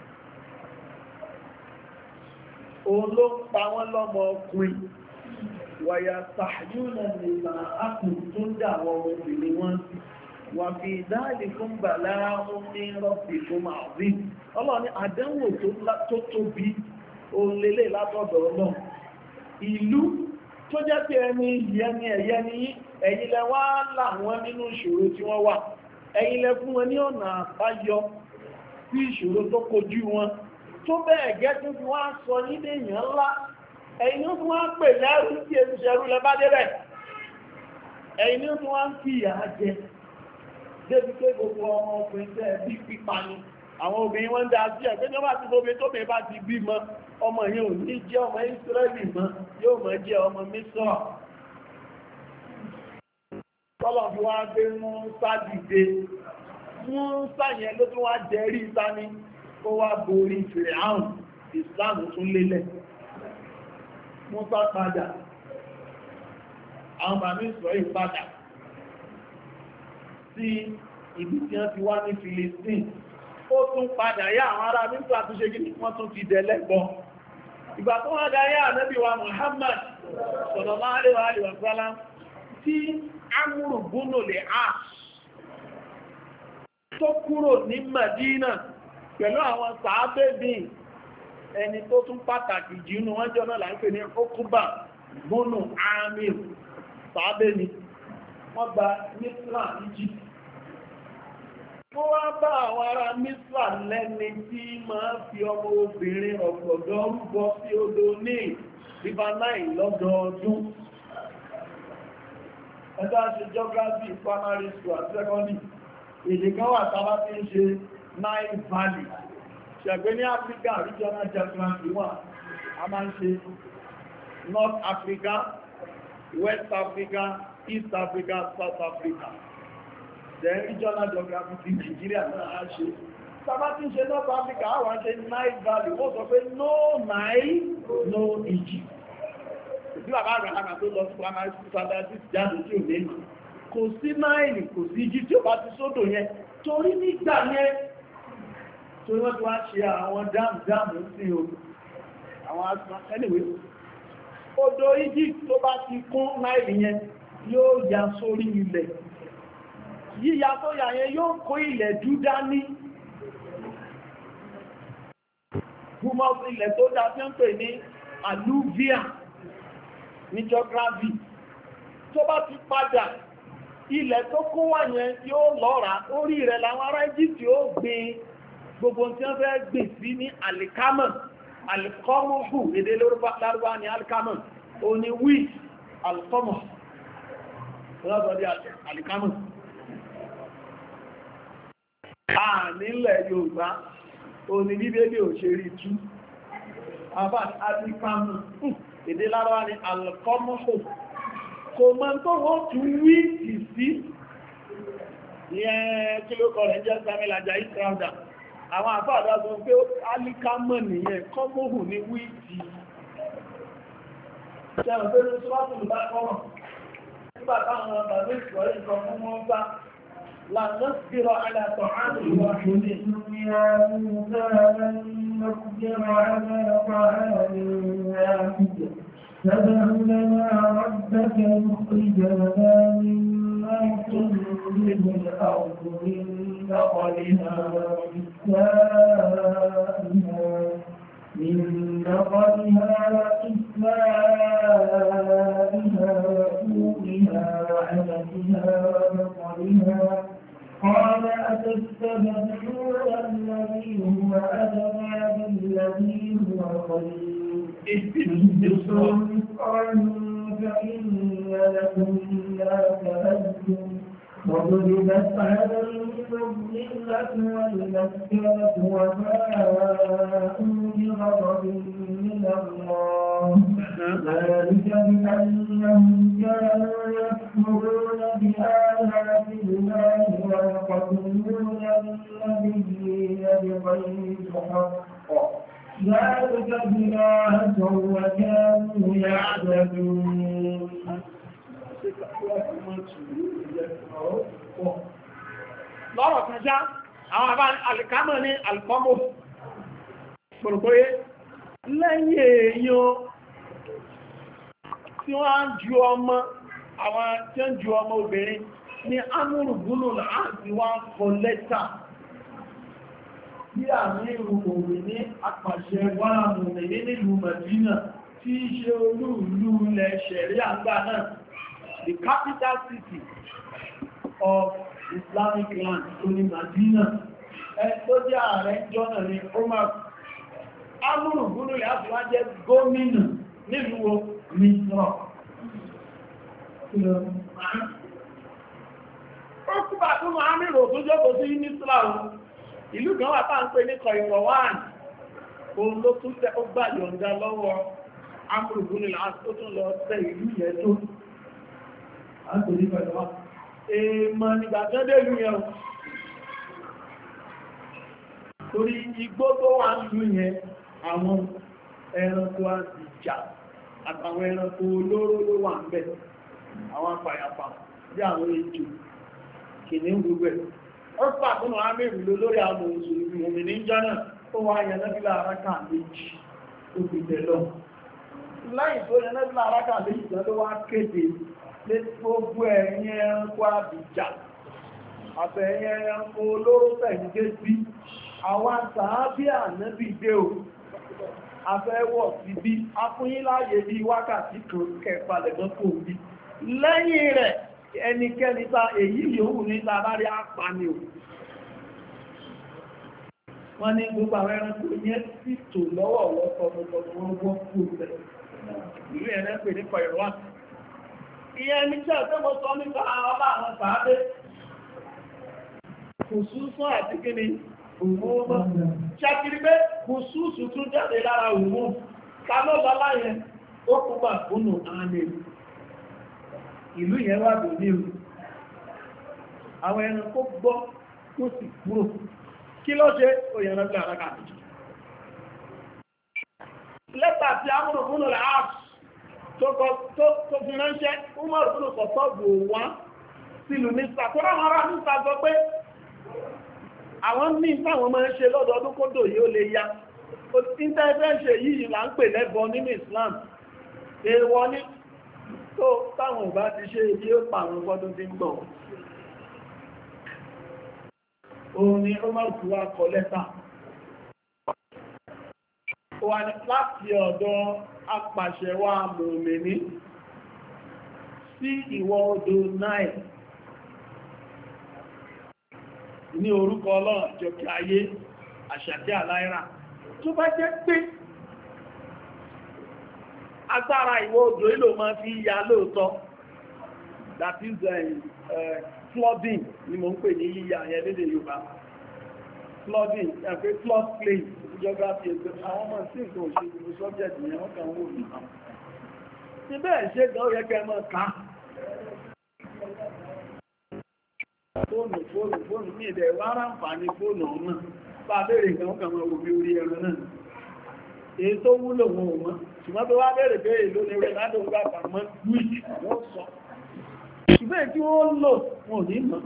òun ló pa wọ́n lọ́mọ ọkùnrin wàyà sàájúnà nìlà ákùn tó ń dà àwọn obìnrin wọn sí wà fi ìdáàlì fún bàlá omi rọ́pì fún màáwí ọlọ́ni àdánwò tó tóbi olélè látọ̀dọ̀ ọlọ́run ìlú tó jẹ́ pé ẹni ìyẹni ẹ̀yẹ ni ẹ̀yin lẹ wá láwọn nínú ìṣòro tí wọ́n wà ẹ̀yin lẹ fún wọn ní ọ̀nà àbáyọ sí ìṣòro tó kojú wọn tó bẹ́ẹ̀ gẹ́ tó fi wá sọ nílé èèyàn ńlá ẹ̀yin ló fún wá pè lẹ́rú tí èsì ṣẹrú lẹ bá débẹ̀ ẹ̀yin ló fún wá ń fi ìyà jẹ débi pé gbogbo ọmọ ọkùnrin tẹ́ bí pípa ni àwọn obìnrin wọ́n ń dá sí ẹ̀gbẹ́ ní wọ́n bá ti gbogbo tó bèé bá ti bímọ ọmọ yẹn ò ní jẹ́ ọmọ Ísírẹ́lì mọ́ yóò mọ́ jẹ́ ọmọ Mísírà tọ́lọ̀ fi wá gbé mú sádìde mú sáyẹn ló tún wá jẹ́rí sáni ó wá borí Fìràún Ìsìláàmù tún lélẹ̀ mú sá padà àwọn bàmí ìsọ̀ ìpadà sí ibi tí wọ́n ti wá ní Filistin ó tún padà yá àwọn ará Mísírà tó ṣe gíní wọ́n tún ti dẹ̀lẹ́gbọ́n ìgbà tó wá dá yá Ànábì wa Muhammad sallallahu alaihi wa sallam tí Amru búnù lè tó kúrò ní Madina pẹ̀lú àwọn sàábébì ẹni tó tún pàtàkì jùnú wọ́n jọ náà là ń pè ní Okuba búnù Amir sàábébì wọ́n gba Mísírà Egypt wọ́n wá bá àwọn ará Mísírà lẹ́ni tí máa fi ọmọ obìnrin ọ̀pọ̀dọ̀ rúbọ sí odò ní River Nile lọ́dọọdún ẹjọ́ ṣe geography primary school àti secondary èdè kan wà tàbá tí ń ṣe Nile Valley ṣẹ̀gbẹ́ ní Africa regional geography wà a máa ń ṣe North Africa, West Africa, East Africa, South Africa then regional geography ti Nigeria náà á ṣe tàbá tí ń ṣe North Africa àwọn ṣe Nile Valley wọ́n sọ pé no Nile, no Egypt tí bàbá àgbàlagbà tó lọ sí primary school standards jáde tí ò lè kò sí náìlì kò sí jí tí ó bá ti sódò yẹn torí nígbà yẹn torí wọ́n ti wá ṣe àwọn dáàmù sí o àwọn asán anyway odò Egypt tó bá ti kún náìlì yẹn yóò ya sórí ilẹ̀ yíya tó yà yẹn yóò kó ilẹ̀ dúdá ní humus ilẹ̀ tó dá tí ó ń pè ní alluvia ní geography tó bá ti padà ilẹ̀ tó kó wà yẹn yóò lọ́ra orí rẹ̀ làwọn ará Egypt yóò gbin gbogbo tí wọ́n fẹ́ gbìn sí ní alikama alikọ́mọ̀hù èdè lárúbá ní alikama o ní wheat alikọ́mọ̀ lọ́sọ̀dí alikama nílẹ̀ Yorùbá o ní bíbélì òṣèré tú àbá alikama èdè lárọ́wà ní alkọ́mọ́hù kò mọ́ tó wọ́n tún wíìtì sí ìyẹn kí ló kọ̀ rẹ̀ jẹ́ Samuel Ajayi Crowther àwọn àfáàdá sọ pé alikamọ́ nìyẹn kọ́mọ́hù ní wíìtì ṣẹ́rùn pé ní ṣọ́pùlù bá kọ́rọ̀ nígbà táwọn ọmọ bàbá ìsọ̀rọ̀ ìsọ fún wọn bá لنصبر على طعام واحد نصبر على طعام واحد فادع لنا ربك يخرج لنا مما تنبت الأرض من بقلها وقثائها وفومها وعدسها وبصلها قال أتستبدلون الذي هو أدنى بالذي هو خير اهبطوا مصرا فإن لكم ما سألتم وضربت عليهم الذلة والمسكنة وباءوا بغضب من الله ذلك بأنهم كانوا يكفرون بآيات الله ويقتلون النبيين بغير حق ذلك بما عصوا وكانوا يعتدون. lọ́rọ̀ kan ṣá àwọn àbá alìkámọ̀ ní alìkọ́mọ̀ pòròpóyé lẹ́yìn èèyàn tí wọ́n ń ju ọmọ àwọn tí ń ju ọmọ obìnrin ní amúrùgbúnù láti wá kọ lẹ́tà bí àmì ìrùmòrì ní apàṣẹ wàràmùnì nílùú Mẹdínà tí í ṣe olú-ìlú ilẹ̀ ṣẹ̀rí àgbà náà, the capital city of Islamic land tó ní Mẹdínà. Tó jẹ́ ààrẹ jọ́nà ní Umar. Amúrùgbúnù láti wá jẹ́ gómìnà nílùú Misra. Ó kúbà tó máa mìíràn tó jókòó sí Misra ìlú kan wà táà ń pè ní Kọ̀ìrọ̀wán. Òun ló tún tẹ́ ó gbà yọ̀ǹda lọ́wọ́ Amúrùgbúnù láti ó tún lọ tẹ ìlú yẹn tó. A ń pè ní Kọ̀ìrọ̀wán. Èèmọ̀ nígbà tẹ́ dé ìlú yẹn torí igbó tó wà ń lú yẹn àwọn ẹranko àtìjà àtàwọn ẹranko olóró ló wà ń bẹ̀, àwọn apàyàpà bí àwọn ejò kìnnìún gbogbo ẹ̀. Ó pàtàkùn àmìrì ló lórí àwọn òṣèlú ní jọ́nà tó wá yẹn lẹ́bílá arákà méjì tó fi tẹ̀lọ. Lẹ́yìn tó yẹn lẹ́bílá arákà méjì tó wá kéde lé gbogbo ẹ̀yìn ẹranko àbìjà àtẹ̀yìn ẹranko olóró tẹ̀yìngé bí àwọn sàábí ànábì dé o afẹ́wọ̀ sí bí afúnyín láàyè bí wákàtí kan kẹpàlẹ̀ mọ́kò bí lẹ́yìn rẹ̀ ẹnikẹ́ni ta èyí yòówù ní tàbárí àpàní o. Wọ́n ní gbogbo àwọn ẹranko yẹn sì tò lọ́wọ́ lọ́tọ̀ọ̀tọ̀ wọ́n wọ́n kú rẹ̀ ìlú ẹ̀rẹ́ pè ní Kọ̀ìrọ̀wán. Ìyẹn ní tí ọ̀tẹ́ mo sọ nípa ọba àwọn sàábé kùsùsùn àti kíni òmùmọ́ ṣàkiri pé kùsùsù tún jáde lára òmùmọ́ ká ló bá láyẹn ó kúgbà fúnnù ààrẹ ìlú yẹn wà bò ní o. Àwọn ẹranko gbọ́ tó sì kúrò kí ló ṣe òyìnbó gbà rákà méjì. Lẹ́tà tí amúrò fúnnù rẹ̀ á tó fi ránṣẹ́ Umar fúnnù kọ̀tọ́ bò wá sílùú Mísà tó ráwọn ará Mísà sọ pé àwọn ní táwọn máa ń ṣe lọ́dọọdún kódò yóò lè ya. Intervention yìí là ń pè lẹ́bọ nínú Islam. Èèwọ̀ ní tó táwọn ò bá ti ṣe ibi ó pa àwọn ọdún tí ń bọ̀. Òun ni ó máa kú wá kọ lẹ́tà. Ó wà ní láti ọ̀dọ̀ apàṣẹwà mùmìnì sí ìwọ̀ odò Nile. Ní orúkọ Ọlọ́run àjọkẹ́ ayé àṣàkẹ́ àláìrà tó bá jẹ́ pé agbára ìwọ̀ odò ìlò máa fi ya lóòtọ́, that is flooding ni mo ń pè ní yíya yẹn lédè Yorùbá. Flooding ẹ̀fẹ́ flood plain geography ẹgbẹ́ àwọn ọmọ sí nǹkan òṣèlú subject yẹn wọ́n kàn wò ní àwọn ti bẹ́ẹ̀ ṣe gan ó yẹ kẹ́ mọ́ ká fóònù ní ìdẹ̀ wá ráǹfààní fóònù ọ̀nà bá bèèrè nǹkan kan mọ̀ òbí orí ẹran náà èyí tó wúlò wọn ò mọ̀ ṣùgbọ́n tó wá bèèrè bèèrè lónìí rẹ̀ ládùn gbà pàmọ́ wíìkì wọ́n sọ ṣùgbọ́n tí wọ́n lò wọn ò ní mọ̀.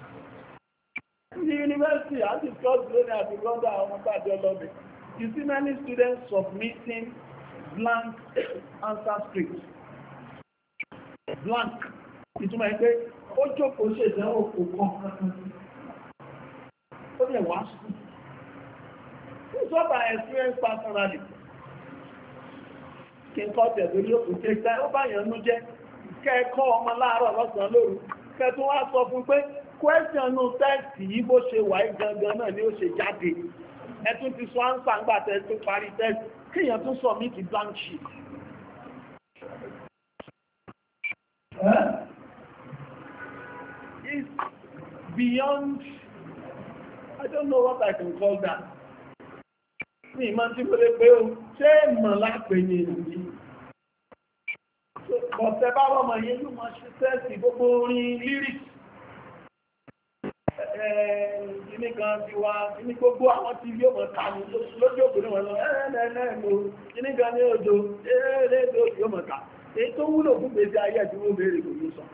Ní yunifásitì àti scott lónìí àti lọ́dọ̀ àwọn tàjọ lọ́bẹ̀ you see many students submitting blank answer script blank ìtumọ̀ ẹgbẹ́ ó jókòó ṣe ìdánwò kò kan ó lè wá sùn. It's what I experience personally. Kí n kọ́ tẹ̀lé lókùn kéta ó bá yàn nú jẹ́ kẹ́ẹ̀kọ́ ọmọ láàárọ̀ lọ́sàn lóru kẹ́ẹ̀tún wá sọ fún pé question nú tẹ́ẹ̀sì yìí bó ṣe wà gangan náà ni ó ṣe jáde. Ẹtún ti sọ ánsà ń gbà tẹ́ tó parí tẹ́ẹ̀sì kíyàn tún submit blank sheet. It's beyond, I don't know what I can call that. Ní ìmọ̀ tí mo lè pé o, ṣé mọ̀ lápé ní ìrìnjí? Ọ̀sẹ̀ bá wọ́n mọ̀ yẹn ló mọ̀ ṣe sẹ́ẹ̀sì gbogbo orin lyrics. Ìní kan ti wá, ìní gbogbo àwọn tí yóò mọ̀ ká ní lójú òkú ní wọn lọ, ẹ̀ẹ́nẹ́ẹ̀mọ́, ìní kan ní òjò, ẹ̀ẹ́nẹ́ẹ̀mọ́ yóò mọ̀ ká. Èyí tó wúlò fún gbèsè ayé àti wọ́n béèrè kò ní sọ.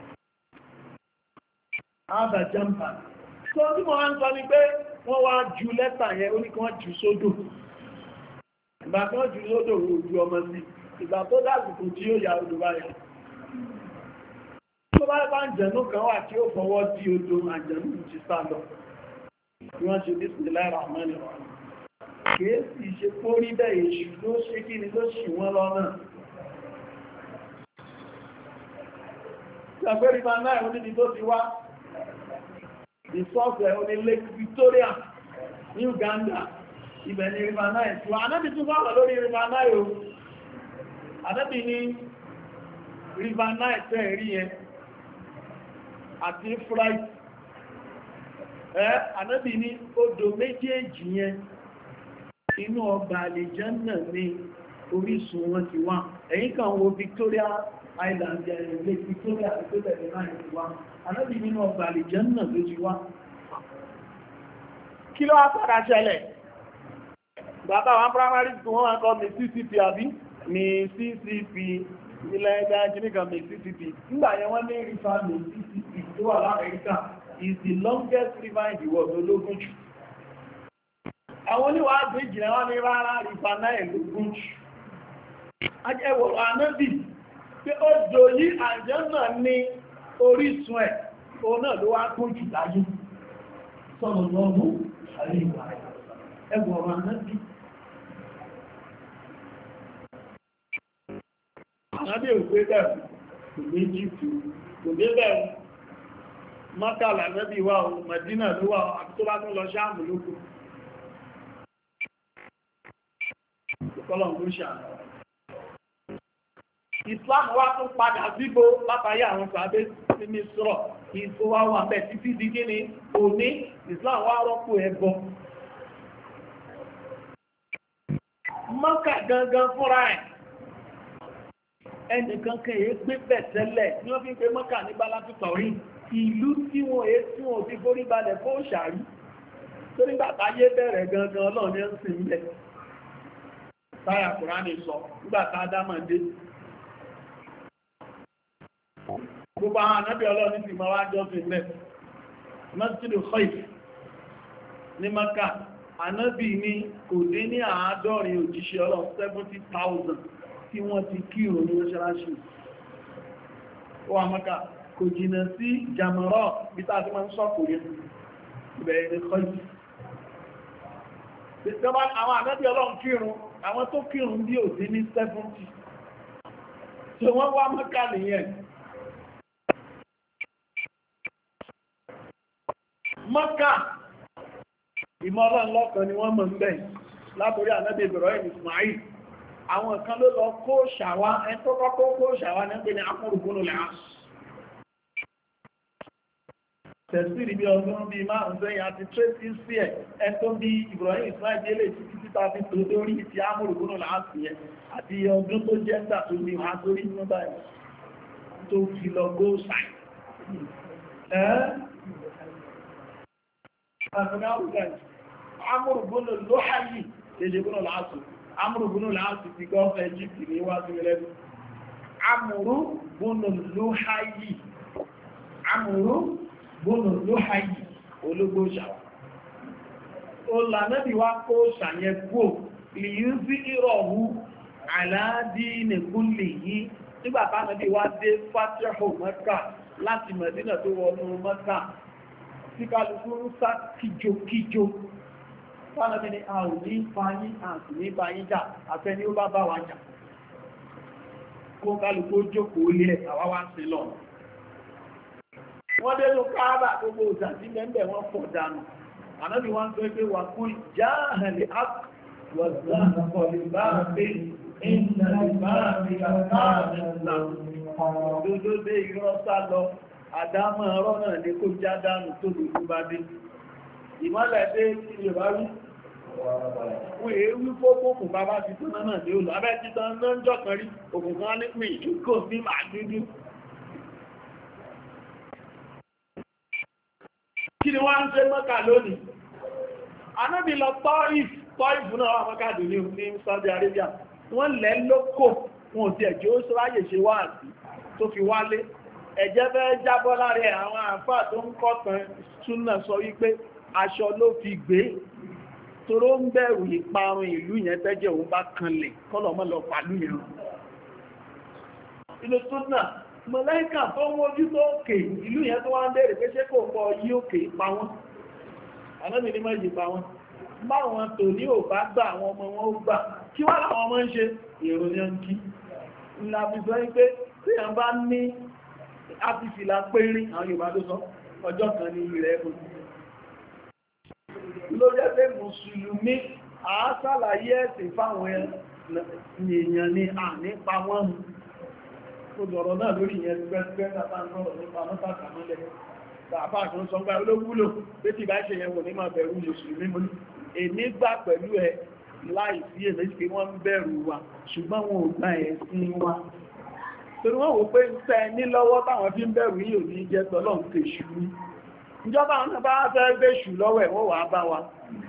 Àbà jàmbá. Tó tí mo wá ń sọ ni pé wọ́n wá ju lẹ́tà yẹn ó ní kí wọ́n jù sódò. Ìgbà tí wọ́n jù sódò ojú ọmọ sí ìgbà tó dásìkò tí ó ya odò báyà tó bá bá ń jẹ̀nú kan wà tí ó fọwọ́ di odò àjẹ̀nú ti sá lọ bí wọ́n ṣe Bismillahir Rahmanir Rahim kéèsì ṣe pórí bẹ́ẹ̀ èṣù ló ṣe kí ni ló ṣì wọ́n lọ́nà ìgbàgbé rí máa náà oníbi tó ti wá ìsọ́ọ̀fẹ́ oní Lake Victoria ní Uganda ibẹ̀ ni River Nile tí wọ́n anábì tún wà lórí River Nile o anábì ní River Nile tẹ́ rí yẹn àti Fright anábì ní odò méjèèjì yẹn inú ọgbà àlìjẹ́nnà ní orísun wọn ti wá ẹ̀yìn kan wo Victoria Island Lake Victoria tó tẹ̀lé náà ti wá anábì nínú ọgbà àlìjẹ́nnà ló ti wá kí ló wá padà ṣẹlẹ̀ bàbá wọn primary school wọ́n wọ́n kọ́ Mississippi àbí Mississippi ilẹ̀ ẹgbẹ́ kìnnìkan Mississippi nígbà yẹn wọ́n ní river Mississippi tó wà l'Amẹ́ríkà is the longest river in the world ológun jù àwọn oníwàá àgbéjì náà wọ́n ní rárá river Nile lógún jù ajẹ́wọ̀ ànábì pé ó jò yí àjẹ́nà ní orísun ẹ̀ òun náà ló wá kún jù láyé sọ́nà lọ́wọ́ àríwá ẹgbọ̀ ànábì ànábì ò gbé bẹ̀rù kò gbé jìtù kò gbé bẹ̀rù mọ́kàlá ànábì wà ó Mẹdínà ló wà àti tó bá tún lọ Ṣáàmù lókù kọ́lọ̀ ló ṣàánú Islam wá tún padà síbò látàrí àwọn sàbẹ́ sí ní sọ́rọ̀ ìsọ wá wà bẹ̀ títí di kí ni òní Islam wá rọ́pò ẹbọ Mọ́kà gangan fúnra ẹ̀ ẹnìkan kan èé gbé bẹ̀ tẹ́lẹ̀ ní wọ́n fi ń pe Mọ́kà ní Bálátù Tàwí ìlú tí wọ́n èé tí wọ́n ti forí balẹ̀ fún òṣàrí tó nígbà táyé bẹ̀rẹ̀ gangan Ọlọ́run ní ẹ̀sìn ilẹ̀ táyà Kùránì sọ nígbà tá Ádámọ̀ dé gbogbo àwọn ànábì Ọlọ́run ti máa wá jọ́sìn lẹ̀ Masjidul Khaif ní Maka ànábì ní kò dé ní 70 òjíṣẹ́ Ọlọ́run 70,000 tí wọ́n ti kírun ní mọ́ṣáláṣí ó wà Maka kò jìnà sí Jamara bí tá a ti máa ń sọ́kò yẹn ìbẹ̀rẹ̀ ní Khaif àwọn ànábì Ọlọ́run kírun àwọn tó kírun bí ò sí ní 70 tí wọ́n wá Maka nìyẹn Mọ́kà ìmọ̀lá lọ́kàn ni wọ́n mọ̀ ń bẹ̀ látorí ànábì Ibrahim Ismail àwọn kan ló lọ kó ṣàwá ẹn tó kọ́kọ́ kó ṣàwá ní pé ní akúrùkúnù lẹ́hàn tẹ̀sírì bí ọdún bí márùn-ún sẹ́yìn àti tracy sí ẹ̀ ẹn tó bí Ibrahim Ismail délé títí títà fi tó lórí ti amúrùkúnù lẹ́hàn sí ẹ̀ àti ọdún tó jẹ́ ńgbà tó ní wá sórí nígbà tó fi lọ go side amúrùgbónà lóháyì kéje gbónà láàásù amúrùgbónà láàásù ti gọ́ọ̀fẹ́ Egypt ní wájú ẹlẹ́bù amúrùgbónà lóháyì ológbó ṣàwà olànẹ́bí wá kó ṣàyẹ̀kú lìyí sí ìrọ̀hú aláàdínẹ̀kúnlẹ̀ yìí nígbàtá nẹ́bí wá dé fàtíhù Mẹ́kà láti Mẹ̀dínà tó wọnú Mẹ́kà tí kálukú ń sá kíjokíjo fánàbí ni a ò ní fàyí àti ní báyí jà àfẹ́ ní ó bá bá wa jà kó kálukú jókòó lé àwáwá sí lọ wọ́n dé ló káàbà gbogbo òjà sí mẹ́mbẹ̀ wọ́n fọ̀ dànù ànábì wọ́n tó pé wà kú jáàlì àdámọ̀ ọ̀rọ̀ náà ní kó já dánù tó lòlú bá dé ìmọ́lẹ̀ dé Yorùbá rí wọ́n èéwí fókòkò bàbá ti tó náà ní olù abẹ́ títàn náà ń jọ́kan rí òkùnkàn ní pín ìkò sí màá dúdú kí ni wọ́n ń ṣe Mọ́kà lónìí Ànábì lọ Tọ́ìf náà wà Mọ́kà dùn ní Saudi Arabia wọ́n lẹ́ lókò wọn ò ti ẹ̀jọ́ ó sọ́ráyè ṣe wáàsí tó fi wálé ẹ̀jẹ́ fẹ́ jábọ́ láàrin àwọn àfáà tó ń kọ́tàn súnà sọ wípé aṣọ ló fi gbé toró ń bẹ̀rù ìparun ìlú yẹn tẹ́jẹ̀ òun bá kanlẹ̀ kọ́lọ̀mọ́ lọ pàlú yẹn inú súnà màláíkà tó mójú tó òkè ìlú yẹn tó wá ń bèèrè pé ṣé kò pọ̀ yí òkè pa wọ́n ànábì ní méjì pa wọ́n báwọn tò ní ò bá gbà àwọn ọmọ wọn ó gbà kí wá láwọn ọmọ ń ṣe èrò ní ọ̀nkí ńlá fi sọ wípé tí èèyàn bá ní áfífìlà pérín àwọn Yorùbá tó sọ ọjọ́ kan ní ilẹ̀ ẹ̀kọ́ ló jẹ́ pé mùsùlùmí àásàlàyé ẹ̀sìn fáwọn èèyàn ni à nípa wọ́n mú ọ̀rọ̀ náà lórí ìyẹn gbẹ́gbẹ́ tàbí ọ̀rọ̀ nípa mọ́tàkà mọ́lẹ̀ tàbí àkùn sọ gbá olówúlò pé tí bá ṣe yẹn wò ní máa bẹ̀rù mùsùlùmí mú èmi gbà pẹ̀lú ẹ láì sí èméjì pé wọ́n ń bẹ̀rù wa ṣùgbọ́n wọn ò gbà ẹ̀sìn wa torí wọ́n wò pé ń tẹ́ ní lọ́wọ́ táwọn fi ń bẹ̀rù yìí ò ní jẹ́ tọ́lọ́ ń tèṣù ní ìjọba àwọn bá fẹ́ gbéṣù lọ́wọ́ ẹ̀ wọ́n wà bá wa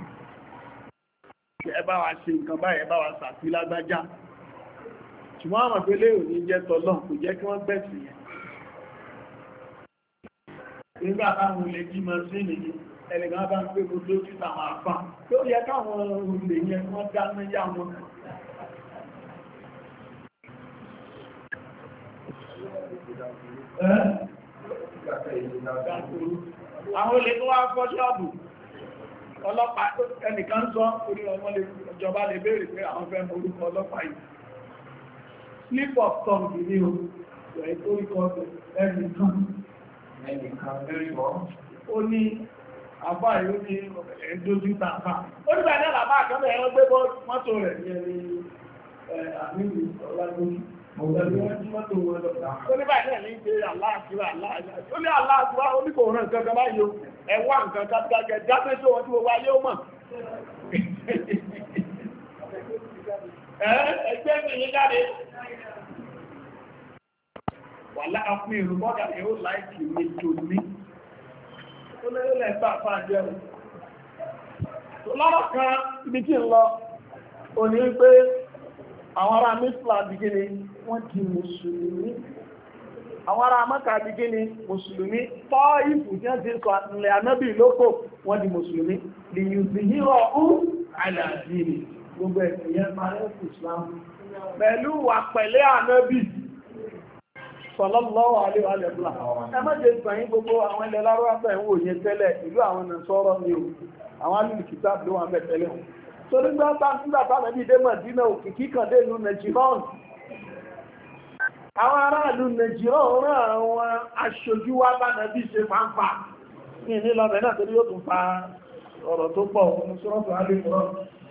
ẹ bá wa ṣe nǹkan báyìí ẹ bá wa sàfí lágbájá ṣùgbọ́n àwọn pẹ̀lẹ́ ò ní jẹ́ tọ́lọ́ kò jẹ́ kí wọ́n gbẹ̀sì yẹn nígbà táwọn olè jí mọ́ sí nìyí ẹnìkan bá ń pè mú lójú àwọn àfá tó yẹ káwọn olè yẹn wọ́n dáná yá wọn àwọn olè tó wá fọ́ ṣọ́ọ̀bù ọlọ́pàá ẹnìkan sọ orí ọmọ ìjọba lè béèrè pé àwọn fẹ́ mọ orúkọ ọlọ́pàá yìí slip of tongue ní o ẹ̀ tó ikọ̀ ẹnìkan ó ní àbá ìlú ní ẹ̀dójú tàbá ó nígbà náà làbá àkọ́bẹ̀ ẹ̀wọ́n gbé bọ́ mọ́tò rẹ̀ ní ẹni àmìlì ọlágbóní ó ní báyìí náà ní ṣe aláàkúrà ó ní aláàkúrà ó ní kò rán nǹkan kan báyìí ẹwà nǹkan kájágẹ jápé tó wọn tí wọ́n wáyé ó mọ̀ ẹgbẹ́ mi yí jáde wà láàpín ìrù mọ́gà ni ó láìkì mi jò ní ó lẹ́lẹ́lẹ́ gbà fàájẹ́ rẹ̀ tó lọ́rọ̀ kan ibi tí ń lọ ò ní pé àwọn ará mísìlá dìgíní wọ́n di mùsùlùmí àwọn ará Mẹ́kà dìgíní mùsùlùmí tọ́ ìfù tí wọ́n ti sọ ilẹ̀ anábì lókò wọ́n di mùsùlùmí lè yùzì hírọ̀ ú àìlàdìní gbogbo ẹ̀sìn yẹn parẹ́ Islam pẹ̀lú wà pẹ̀lẹ́ anábì Sallallahu alaihi wa sallam. Ẹ má jẹ́ ìgbàyín gbogbo àwọn ilẹ̀ lárúwápẹ̀ ń wò yẹ tẹ́lẹ̀ ìlú àwọn ọ̀nà sọ́rọ̀ ní o, àwọn alìkìtà ló wà mẹ́ tẹ́lẹ̀. So nígbà tánà bí dé Mọ̀dínà òkìkí kan dé ìlú Nàìjíríàn. Àwọn aráàlú Nàìjíríàn rán àwọn aṣojú wá bánà bí ṣe fàǹfà. Ní ní lọ́bẹ̀ náà torí yóò tún fa ọ̀rọ̀ tó pọ̀ fún sọ́rọ̀tọ̀ alìkìtà.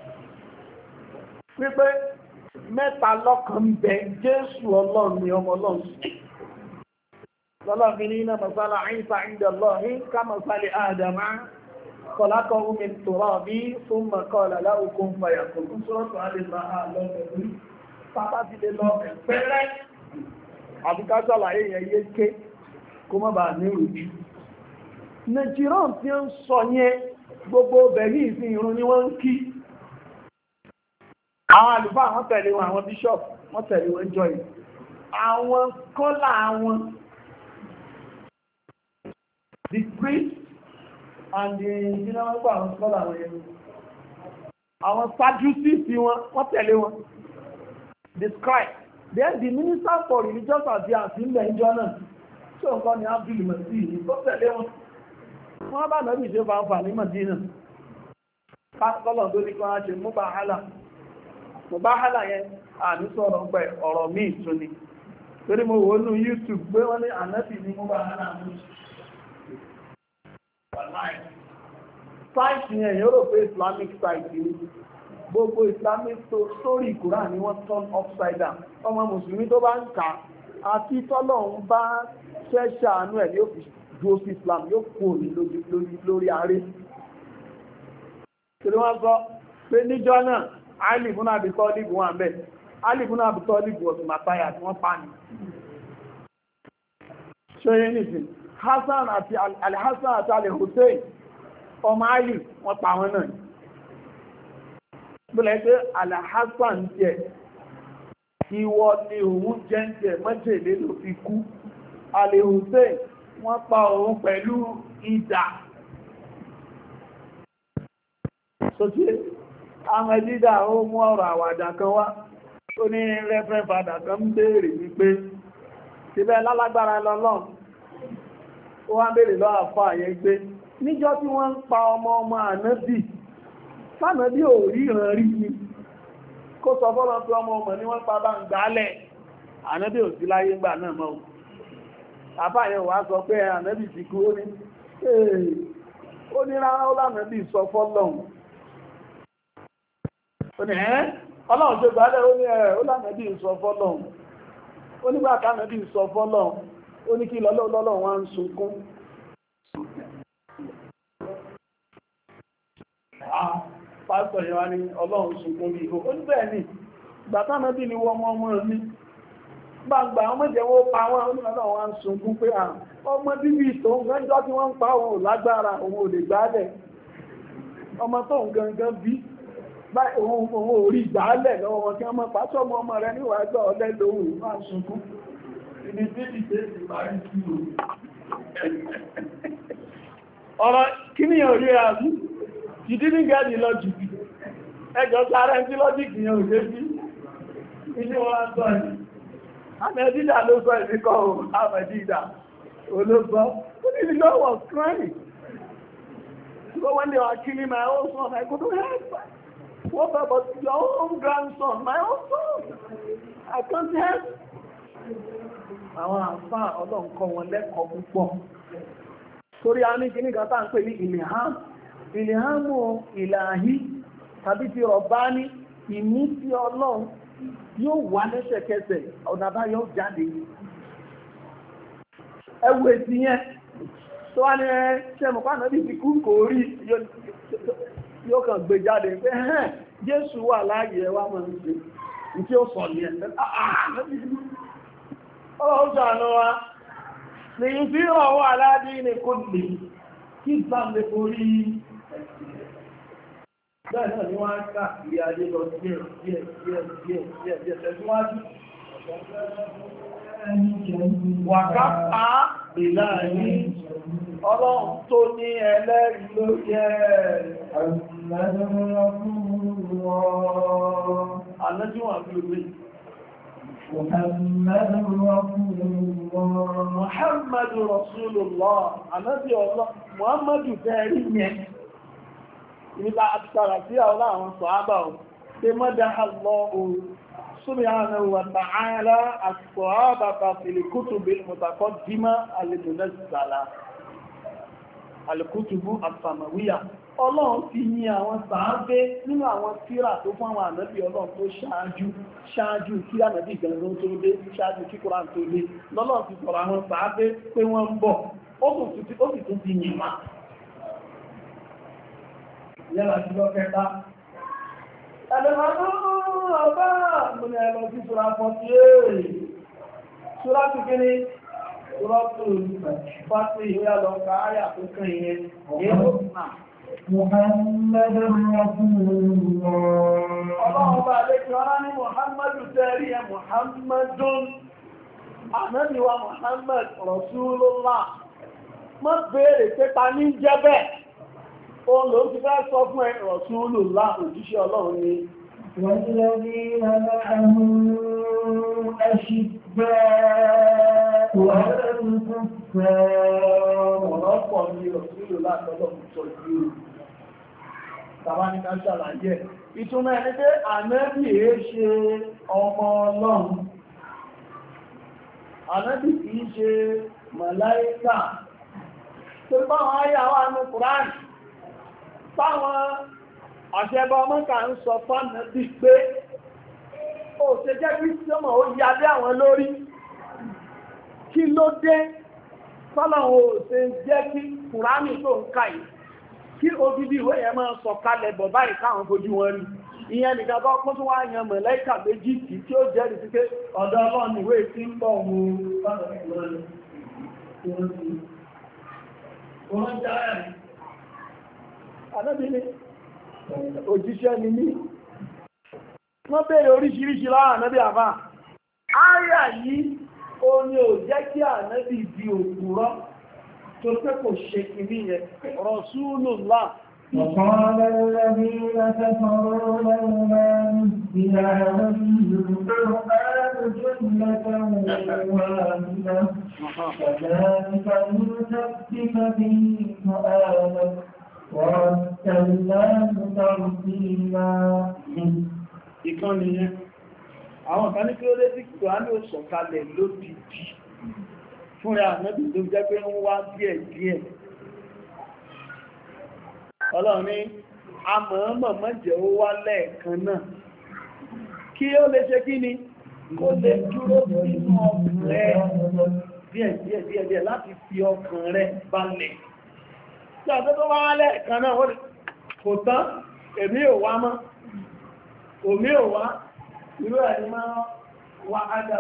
Wípé mẹ́ta lọ́kan bẹ Jésù Ọlọ́run ni ọmọ Ọlọ́run. لَلَّذِينَ مَثَلَ عِيسَى عِندَ اللَّهِ كَمَثَلِ آدَمَ خَلَقَهُ مِنْ تُرَابٍ ثُمَّ قَالَ لَهُ كُن فَيَكُونُ Sọ́ọ̀tù Al-Baqarah lọ́pẹ̀lú. Pápá ti lè lọ pẹ̀rẹ́. Àbíká ṣàlàyé yẹn yé ké kó má bàa ní ìrújú. Nàìjíríà tí ó ń sọ yẹn gbogbo bẹ̀rí ìsìn ìrun ni wọ́n ń kí. Àwọn àlùfáà wọ́n tẹ̀lé wọn, àwọn bishop wọ́n tẹ̀lé wọn jọ yìí. Àwọn kọ́là wọn the priest and the ìdínàwọ́gbà àwọn scholar wọn yẹn àwọn Sadducees sí wọ́n tẹ̀lé wọn the scribe then the minister for religious affairs ilẹ̀ ìjọ náà tí ó ń kọ́ ní Abdul Masih ní tó tẹ̀lé wọn wọ́n bá nàbí ìṣe fanfà ní Madina kọ́lọ̀ tó ní kọ́ á ṣe Mubahala yẹn àní sọ̀rọ̀ pẹ̀ ọ̀rọ̀ míì tún ni torí mo wò ní YouTube pé wọ́n ní ànábì ní Mubahala mú Site yẹn yóò rò pé Islamic site ni gbogbo Islamic story Quran ni wọ́n turn upside down ọmọ Mùsùlùmí tó bá ń kà àti tọ́lọ́run bá ṣẹ́ṣà àánú ẹ̀ yóò fi dúró sí Islam yóò kú ní lórí ààrẹ torí wọ́n sọ pé níjọ́ náà Ali ibn Abi Talib wà ń bẹ̀ Ali ibn Abi Talib ọ̀sùn màtáyà tí wọ́n pa ní ṣe yẹn nìsín Hassan àti Al-Hassan àti Al-Hussein ọmọ Ali wọ́n pa wọn náà bílẹ̀ pé Al-Hassan jẹ́ ìwọ ni òun jẹ́ mọ́jèlé ló fi kú Al-Hussein wọ́n pa òun pẹ̀lú idà sókè àwọn ẹ̀dídà ó mú ọ̀rọ̀ àwàdà kan wá ó ní Reverend Father kan ń béèrè wípé síbẹ̀ lálágbára lọ́lọ́run ó wá béèrè lọ́wọ́ àfọ́ àyẹ́ gbé níjọ́ tí wọ́n ń pa ọmọ ànábì sánàbí ò ríran rí ni kó sọ fọ́lọ́ pé ọmọ ni wọ́n pa bá ń gbálẹ̀ ànábì ò sí láyé ńgbà náà mọ́ àfọ́ àyẹ́ wá sọ pé ànábì ti kú ó ní rárá ó lánàbì sọ fọ́lọ́hun ó ní ọlọ́run ṣe gbálẹ̀ ó ní ó lánàbì sọ fọ́lọ́hun ó nígbà tánàbì sọ fọ́lọ́hun ó ní kí lọ́lọ́run wá ń sunkún pásítọ̀ yẹn wá ní ọlọ́run sunkún bí ihò ó ní bẹ́ẹ̀ ni gbàtánàbì ni wọ́n ọmọ mi gbàgbà ọmọ jẹ́wọ́ pa wọ́n ní ọlọ́run wá ń sunkún pé ọmọ bíbí ìtòun gẹ́jọ́ tí wọ́n ń pa òun ò lágbára òun ò lè gbálẹ̀ ọmọ tó ń gangan bí òun ò rí gbálẹ̀ lọ́wọ́ wọn kí wọ́n mọ́ pàṣọ ọmọ rẹ níwàá gbọ́ ọlẹ́ lóhùn máa sunkún ibi tí ìdè ti parí sí ọ̀rọ̀ kí ni orí àbí you didn't get the logic ẹjọ́ sáré tí logic yẹn ò lé bí inú wọn sọ ní àmẹ́dídà ló sọ ìdíkọ̀ ohun àmẹ́dídà olóògbọ́ ó ní the Lord was crying so when they were killing my own son I couldn't help what about your own grandson my own son I can't help àwọn àfá ọlọ́nkọ́ wọn lẹ́kọ̀ọ́ púpọ̀ torí a ní kìíní kan tá ń pè ní ìlèhámù ìlàhí tàbí ti Rọ̀bání ìmí tí Ọlọ́run yóò wà lẹ́sẹ̀kẹsẹ̀ ọ̀nà bá yóò jáde ẹwù èsì yẹn tó wá ní ṣẹ́mùpá náà bí ti kú kò rí yóò kàn gbé jáde pé Jésù wà láàyè ẹwà mọ̀ ní ṣe ní tí ó sọ ní ẹ̀ ọlọ́run ṣàánú wa lè yí sí ọwọ́ aládé ní kò lè kí ìsàmì orí bẹ́ẹ̀ náà ni wọ́n ń ká ìrí adé lọ díẹ̀ tẹ̀síwájú wàkápá ìlàní ọlọ́run tó ní ẹlẹ́rìí ló yẹ àlẹ́júwọ̀n bí orí Muhammadu Rasulullah ànábì Allah Muhammadu fẹ́rí yẹn nípa àtàrà sí àwọn sọ̀hábà ò tí mọ́dá Allahu subhanahu wa ta'ala as-sahabata fil kutubil mutaqaddima al-munazzala al-kutubu as-samawiyya Ọlọ́run fi yìn àwọn sàábé nínú àwọn tírà tó fún àwọn ànábì Ọlọ́run tó ṣáájú kí ànábì gangan tó dé ṣáájú kí Kùránì tó dé lọ́lọ́run ti sọ̀rọ̀ àwọn sàábé pé wọ́n ń bọ̀ ó sì tún ti yìn máa yẹ́ra ti lọ kẹta ẹ̀lẹ́mọ̀lú ọba múni ẹ̀lọ sí ṣúra 48 ṣúra tó kí ní ṣúra tó bá sí ìwé àlọ́ka ayà tó kàn yẹn yẹ́rọ náà Muhammadu Rasulullah ọlọ́run bá lè kí ọlá ní Muhammadu tẹ́rí ẹ Muhammadun Ànábì wa Muhammad Rasulullah mọ́ bèèrè pé ta ní jẹ́ bẹ́ẹ̀ òun ló ti fẹ́ sọ fún Rasulullah òjíṣẹ́ ọlọ́run ni والذين معه أشداء على الكفار ọ̀rọ̀pọ̀ ní Rasulullah tọ́lọ́run sọ yìí tàbá ní ká ṣàlàyé ìtumọ̀ ẹni pé ànábì èé ṣe ọmọ ọlọ́run ànábì kìí ṣe màláíkà tó báwọn ayé àwọn àmì Kùránì táwọn àṣẹbọ mọ́kà ń sọ fánà bí pé ó ṣe jẹ́ kí sọmọ ó yadé àwọn lórí kí ló dé fọ́lọ̀wọ̀ ó ṣe jẹ́ kí Kùránì tó ń ká yìí kí odidi ìwé yẹn máa sọ kalẹ̀ bọ̀ báyìí káwọn fojú wọn rí ìyẹn nìkan tó kún tó wá yan mọ̀lẹ́kà méjì tí ó jẹ́ rí sí pé ọ̀dọ̀ Ọlọ́run ìwé tí ń bọ̀ òjíṣẹ́ ni ní wọ́n bèèrè oríṣiríṣi láwọn ànábì àfá áyà yìí ó ní ò jẹ́ kí ànábì di òkúrọ́ tó pé kò ṣe kìíní yẹn Rasulullah وقال الذين كفروا لولا نزل عليه القرآن جملة واحدة كذلك لنثبت به فؤادك ورتلناه ترتيلا. Ìkànnì yẹn, àwọn kan ní kí ó lé sí Kùránì ó sọ̀kalẹ̀ lódìdí fúnra ànábì tó jẹ́ pé ń wá díẹ̀ díẹ̀. Ọlọ́run ní àmọ̀ọ́mọ̀ mọ́jẹ̀ ó wá lẹ́ẹ̀kan náà kí ó lè ṣe kí ni kó lè dúró sínú ọkàn rẹ̀ díẹ̀ láti fi ọkàn rẹ̀ balẹ̀. Tí a tó wá lẹ́ẹ̀kan náà kò tán èmi ò wá mọ́ omi ò wá irú ẹni máa wá ádà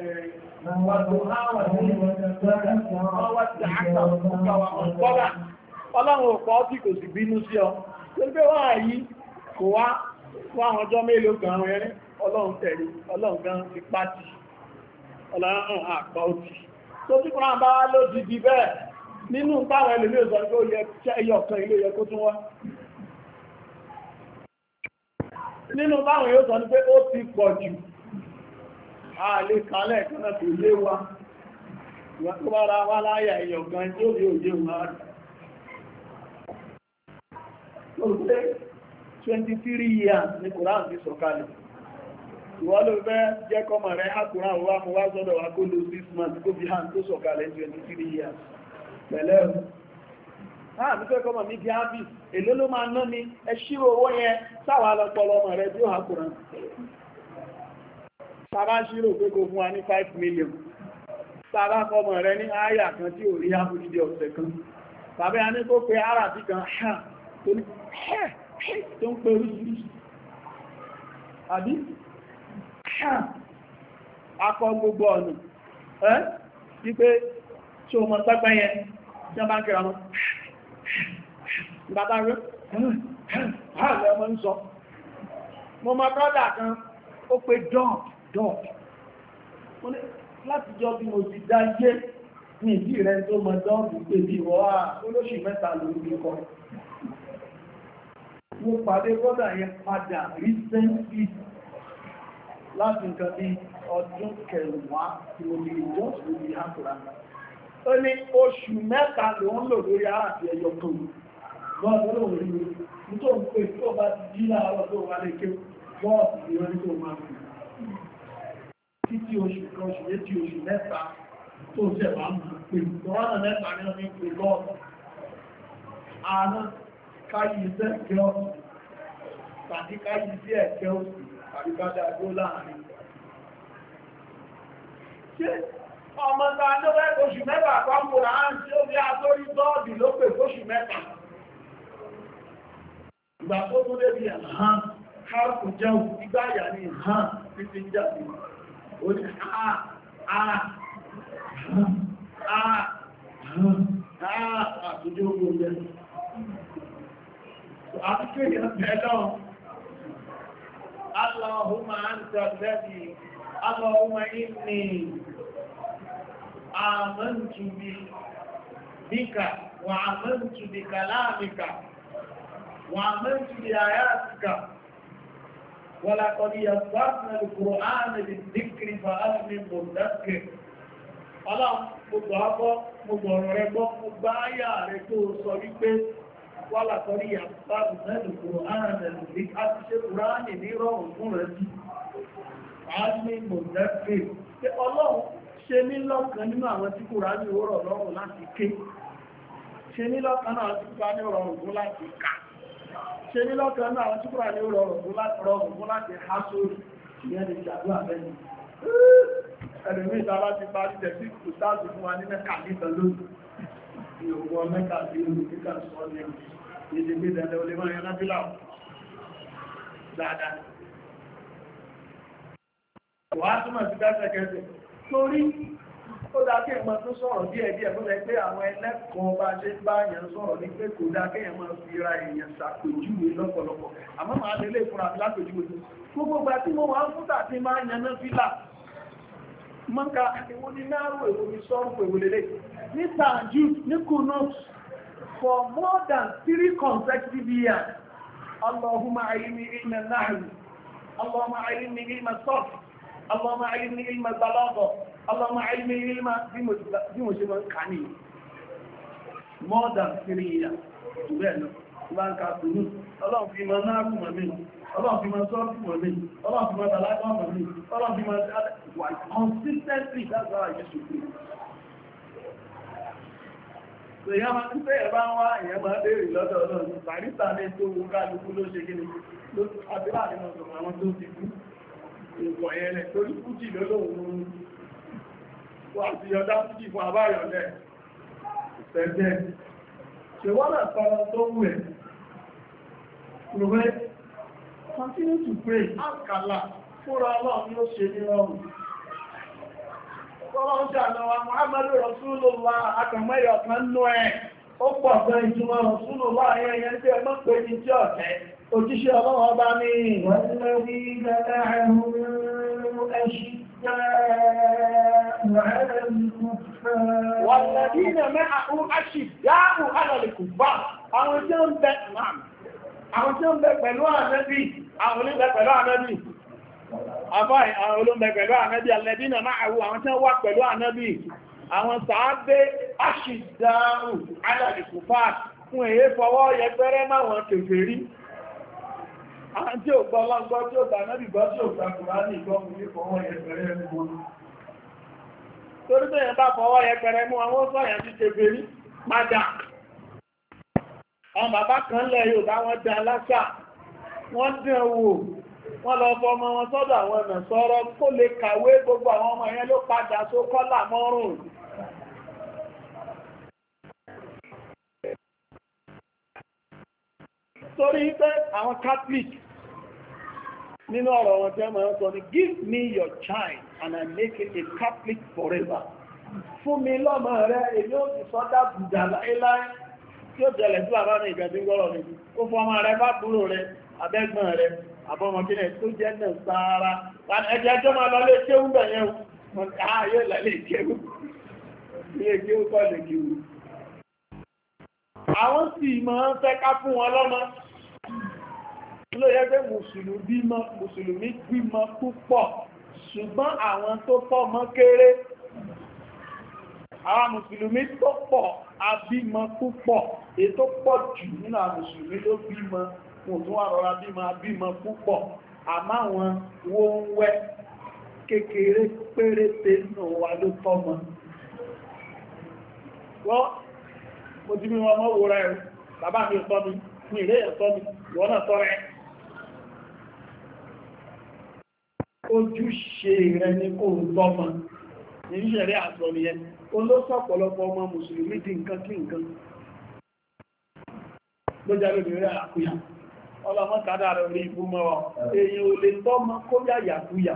Ọlọ́run ò pọ̀ tí kò sì bínú sí ọ. Tó ń pé wá yìí kò wá fún àwọn ọjọ́ mélòó kan àwọn ẹ̀rin Ọlọ́run tẹ̀lé, Ọlọ́run gan ti pàtì, Ọlọ́run àpá òtì. Tó tí kúrò bá ló ti di bẹ́ẹ̀ nínú táwọn ẹlòmí òsọ tó yẹ ẹyọ kan ilé yẹ kó tún wá. Nínú táwọn yóò sọ ní pé ó ti pọ̀ jù, a lè kálẹ̀ kan náà tó lé wa. Ìwọ́n tó bá ra wá láyà ẹyọ kan tí ó bí òjé wọn ló pé 23 years ní Kùránì ti sọ̀kalẹ̀. Ìwọ́n ló fẹ́ jẹ́ kọmọ̀ rẹ̀ ha Kùránì wá mú wá sọ́dọ̀ wá kó ló 6 months kó fi hàn tó sọ̀kalẹ̀ 23 years. Pẹ̀lẹ́ ọ̀rọ̀. Ní fẹ́ kọmọ̀ ní bí ábì, èló ló máa ná ní ẹṣírò owó yẹn sáwà lọ́pọ̀lọ́ ọmọ rẹ̀ tí ó ha Kùránì. Sábà ṣírò pé kó fún wa ní 5 million. Sábà kọmọ̀ rẹ̀ ní áyà kan tí ò rí ábùdídé ọ̀sẹ̀ kan. Tàbí a ní kó pe ára tí kan tó ń pè oríṣiríṣi àbí akọ gbogbo ọ̀nà wípé tí o mọ̀ sọ́gbẹ́ yẹn tí wọ́n bá ń kìrà mọ́ bàbá rẹ̀ ààrẹ ọmọ ń sọ mo mọ̀ brọ́dà kan ó pé dọ́ọ̀ láti jọ bí mo ti dá yé ní ìdí rẹ̀ tó mọ̀ dọ́ọ̀bù pé bí wọ́n olóṣù mẹ́ta lórí kọ́ mo pàdé bọ́dà yẹn padà recently láti nǹkan bí ọdún kẹwàá tí mo lè just lórí àkùrá. Ó ní oṣù mẹ́ta ló ń lò lórí àti ẹyọ kan. Bọ́ọ̀dù ló rí ní tó ń pè tó bá ti jí láàárọ̀ tó wà lè ké bọ́ọ̀dù ní wọ́n ní tó máa fi. Títí oṣù kan oṣù méjì oṣù mẹ́ta tó ṣẹ̀ wá mú pè. Tọ́wọ́nà mẹ́ta ní ọdún pè bọ́ọ̀dù. Àná káyí iṣẹ́ ẹ̀kẹ́ ọ̀sùn tàbí káyí sí ẹ̀kẹ́ òsì tàbí bádá tó láàrin. Ṣé ọmọ ta ló fẹ́ oṣù mẹ́fà kọ́mùrà án tí ó bí a tó rí bọ́ọ̀dì ló pè oṣù mẹ́fà? Ìgbà tó tún débi ẹ̀hán káàkù jẹun ìgbáyà ní ìhán títí jáde. Ó ní àtúnjẹ́ ogun jẹ́. اللهم أنت الذي اللهم إني آمنت بك وآمنت بكلامك وآمنت بآياتك ولقد يسرنا القرآن للذكر فهل من مدكر. Ọlọ́run gbogbo àbọ̀ gbogbo ọ̀rọ̀ rẹ̀ gbọ́ gbogbo ayà rẹ̀ tó sọ wípé wà látọrí àpapọ̀ mẹ́lù Kùránì lè àti ṣe Kùránì ní rọrùn fún rẹ̀ sí. Àádìí mọ̀lẹ́fẹ́ pé Ọlọ́run ṣe ní lọ́kàn nínú àwọn tí Kùránì ó rọ̀ lọ́rùn láti ké. Ṣe ní lọ́kàn náà tí Kùránì ó rọrùn fún láti kà. Ṣe ní lọ́kàn náà tí Kùránì ó rọrùn fún láti há sórí. Ìyẹn ni ìjàdúrà bẹ́ẹ̀ ẹ̀rẹ̀mí ìtàbá ti parí tẹ̀sí kò sáàtì fún wa ní mẹ́kà nítàn lónìí ìyòwò mẹ́kà sí olùkíkà sọ ní ìdígbé dẹ̀dẹ̀ olè máa yẹn fílà dáadáa wà á túnmọ̀ sí kẹ́sẹ̀kẹ́sẹ̀ torí ó dá kí ẹ̀mọ́ tó sọ̀rọ̀ díẹ̀díẹ̀ tó lẹ́ pé àwọn ẹlẹ́kọ̀ọ́ bá ṣe bá yẹn sọ̀rọ̀ ní pé kò dá kí ẹ̀mọ́ fi ra èèyàn ṣàpèjúwe lọ́pọ̀lọpọ̀ àmọ́ màá lélẹ̀ fúnra lápèjúwe gbogbo ìgbà tí mo wà ń fúta tí máa yẹn fílà mọ́ká ìwò ní náàrù èwò ní sọ́rùpù èwò lélẹ̀ ní tààjú ní kùnọ́t for more than 3 consecutive years. Allahumma ayini ilma nahu, Allahumma ayini ilma sarf, Allahumma ayini ilma balagha, Allahumma ayini ilma bí mo ṣe mọ́ kàní. More than 3 years. Bẹ́ẹ̀ lọ, wọ́n ká kùnú, ọlọ́run fi mọ́ náà kùnmọ̀ mí, ọlọ́run fi mọ́ sọ́ọ̀tù mọ̀ mí, ọlọ́run fi mọ́ tàlágbọ́n mọ̀ mí, ọlọ́run fi mọ́ consistently, that's how I used to do. Èyàn máa ń tẹ́ ẹ̀bá wá èyàn máa bèèrè lọ́dọ̀ ọlọ́run, barista ní tó wú kálukú ló ṣe gíní, àbílá ní mọ̀ sọ̀rọ̀ àwọn tó ti kú, ìpọ̀ ẹ̀rẹ̀ torí fújì lọ́lọ́run wà sí ọdá fújì fún àbáyọ̀lẹ̀ ìfẹ́jẹ́. Ṣe wọ́n náà sọ́rọ̀ tó wù ẹ̀. Rùwẹ́, continue to pray, ask Allah, fúnra ọlọ́run yóò ṣe ní ọrùn. Ọlọ́run ṣàlọ́wà Muhammadu Rasulullah akàmẹ́yọ̀ kan nú ẹ̀. Ó pọ̀ gan ìtumọ̀ Rasulullah ayẹyẹ tí ẹ mọ́ pé ní tí ọ̀tẹ́. Òjíṣẹ́ ọlọ́run ọba ní والذين معه أشداء على الكفار. Àwọn tí ó ń bẹ pẹ̀lú Ànábì, àwọn oníbẹ̀ pẹ̀lú Ànábì. Àbáyé àwọn olóńgbẹ̀ pẹ̀lú Ànábì, alladhina ma'ahu, àwọn tí ó wà pẹ̀lú Ànábì, àwọn sàábé ashidda'u 'ala al-kuffar, fún èyí fọwọ́ yẹpẹrẹ máwọn kèfèrí. Àwọn tí ó gbọ́ lọ́gbọ́ tí ó gbà Ànábì gbọ́ tí ó gbà Kùránì ìgbọ́mù ní fọwọ́ yẹpẹrẹ mú wọn. Torí bẹ́ẹ̀ bá fọwọ́ yẹpẹrẹ mú àwọn sọ́yàn ti kèfèrí padà. Àwọn bàbá kan lẹ̀ Yorùbá wọ́n dá láṣà, wọ́n dán wò, wọ́n lọ fọmọ wọn sọ́dọ̀ àwọn ọ̀nà sọ́rọ̀ kó lè kàwé, gbogbo àwọn ọmọ yẹn ló padà só kọ́là mọ́rùn. Torí pé àwọn Catholic nínú ọ̀rọ̀ wọn tí wọ́n máa ń sọ ní give me your child and I make it a Catholic forever. Fún mi lọ́mọ rẹ̀ èyí ó ti sọ́dá bùdà láíláí tí ó jẹlẹ̀ sí bàbá ní ìgbẹ̀bí gbọ́rọ̀ rẹ̀. Ó fọmọ rẹ̀ bá búrò rẹ̀, abẹ́gbọ́n rẹ̀, àbọ́mọkílẹ̀ tó jẹ́ náà sáárá. Ẹjẹ́ ẹjọ́ máa lọ lé kéwú bẹ̀yẹn o. Ààyè lẹ́lẹ́ kéwú. Ilé kéwú kọ́ lè kéwú. Àwọn sì máa ń fẹ́ ká fún wọn lọ́mọ. Ló yẹ pé Mùsùlùmí bímọ púpọ̀, ṣùgbọ́n àwọn tó fọ́mọ kéré. Àwọn Mùsùlùmí tó pọ̀, abímọ púpọ̀. Èyí tó pọ̀ jù nínú àwọn Mùsùlùmí ló bímọ. Wọ́n tún wà rọra bímọ púpọ̀, àmá wọn wọ́n ń wẹ́ kékeré péréte nù wà ló tọ́mọ. Wọ́n, mo ti bí wọn mọ́ wo rẹ̀, bàbá mi ò tọ́ mi, ní ilé ẹ̀ tọ́ mi, wọ́n náà tọ́ rẹ̀. Ojúṣe rẹ̀ ni kò tọ́mọ, ní ìṣẹ̀rẹ́ àsọ nìyẹn, olóṣọ̀pọ̀lọpọ̀ ọmọ Mùsùlùmí di nǹkan kí nǹkan. Ló jẹ́ lóbi rẹ̀ àkúyà. Ọlọ́mọ kádà rẹ̀ orí ikú mọ́ ọ. Èyàn ò lè tọ́mọ kó yàyàkúyà.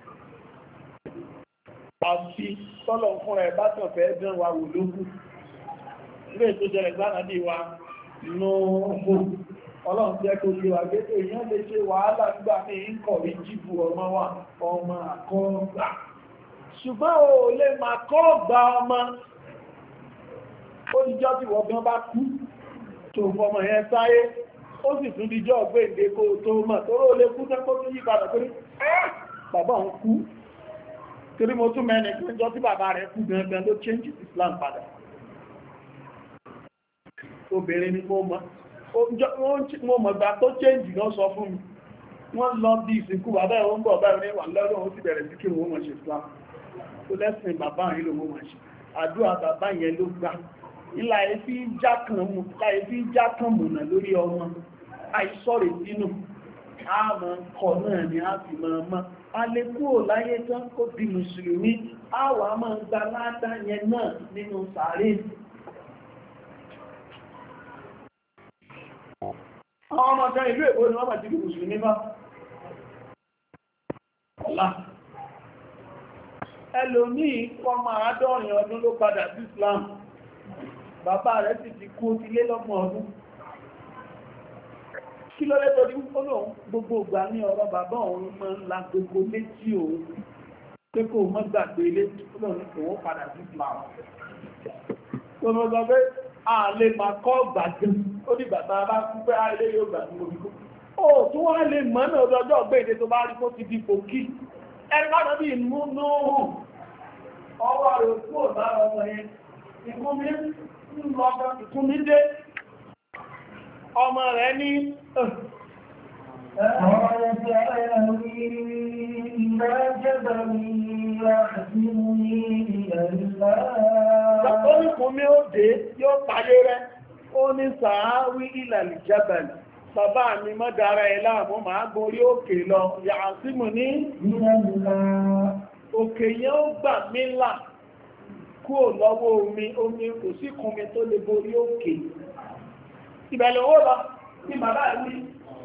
Àfi tọ́lọ̀ fún ẹ̀ bá tàn fẹ́ dán wa wò lókù. Ilé tó jẹ́rẹ̀ gbánàdí wa nóòhò. Ọlọ́run jẹ́ kó lè wà gbé èyàn lè ṣe wàhálà nígbà ní ìkọ̀wé jíbu ọmọ wa, ọmọ àkọ́ọ̀gbà. Ṣùgbọ́n o lè máa kọ́ọ̀gbà ọmọ. Ó níjọ́ tí wọ́n gan bá kú, tó fọmọ yẹn sáyé. Ó sì tún díjọ́ ọgbẹ́ǹdé kó tó mọ̀ tó ró lè kú tẹ́kọ́ tó yí padà torí bàbá òun kú. Torí mo tún mẹ́rin pé jọ tí bàbá rẹ̀ kú gangan ló change Islam padà. Obìnrin ni mo mọ̀ gbà tó change náà sọ fún mi. Wọ́n lọ bí ìsìnkú bàbá ẹ̀ ń bọ̀ bá ní wà lọ́dọ̀ ó sì bẹ̀rẹ̀ sí kí wọ́n mọ̀ ṣe Islam. Tó lẹ́sìn bàbá yìí ló mọ̀ ṣe. Àdúrà bàbá yẹn ló gbà. Ìlà ẹ̀fí jákàn mùnà lórí ọmọ. Àìsọ́rẹ̀ sínú, àmọ́ kọ̀ náà ni a fi máa mọ́. A lè kúrò láyé tán kó di Mùsùlùmí, a wà máa gba ládá yẹn náà nínú sàárè. Àwọn ọmọ kan ìlú Èkó ni wọ́n bá ti di Mùsùlùmí bá. Ọlá. Ẹlòmíì ọmọ 150 ọdún ló padà sí Islam. Bàbá rẹ̀ sì ti kú ti lé lọ́gbọ̀n ọdún. Kí ló lẹ́tọ́ ní ọlọ́run gbogbo ìgbà ní ọ̀rọ̀ bàbá òun mọ́ ńlá gbogbo létí òun pé kò mọ́ gbàgbé ilé ọlọ́run ní òun padà sí Islam. Tó mọ́ sọ pé a lè máa kọ́ gbàgbọ́n ó ní bàbá bá kú pé a ilé yóò gbàgbọ́n orí kó ó tún wá lè mọ́ náà lọ́jọ́ gbèdé tó bá rí kó ti di pòkí ẹni bá náà bí mú nóòhù ọwọ́ rẹ̀ kú ò bá ọmọ yẹn ìkúnmí dé ọmọ rẹ̀ ní Oníkùnmí ó dé yóò pàdé rẹ̀, ó ní sàáwí ìlàlì jábàlì, bàbá mi mọ́ dára ẹ láàmú máa gorí òkè lọ, yàásímù ní òkè yẹn ó gbà mí là kúrò lọ́wọ́ omi kò sí kùnmi tó lè borí òkè. Ìbẹ̀lẹ̀ ó lọ sí bàbá mi.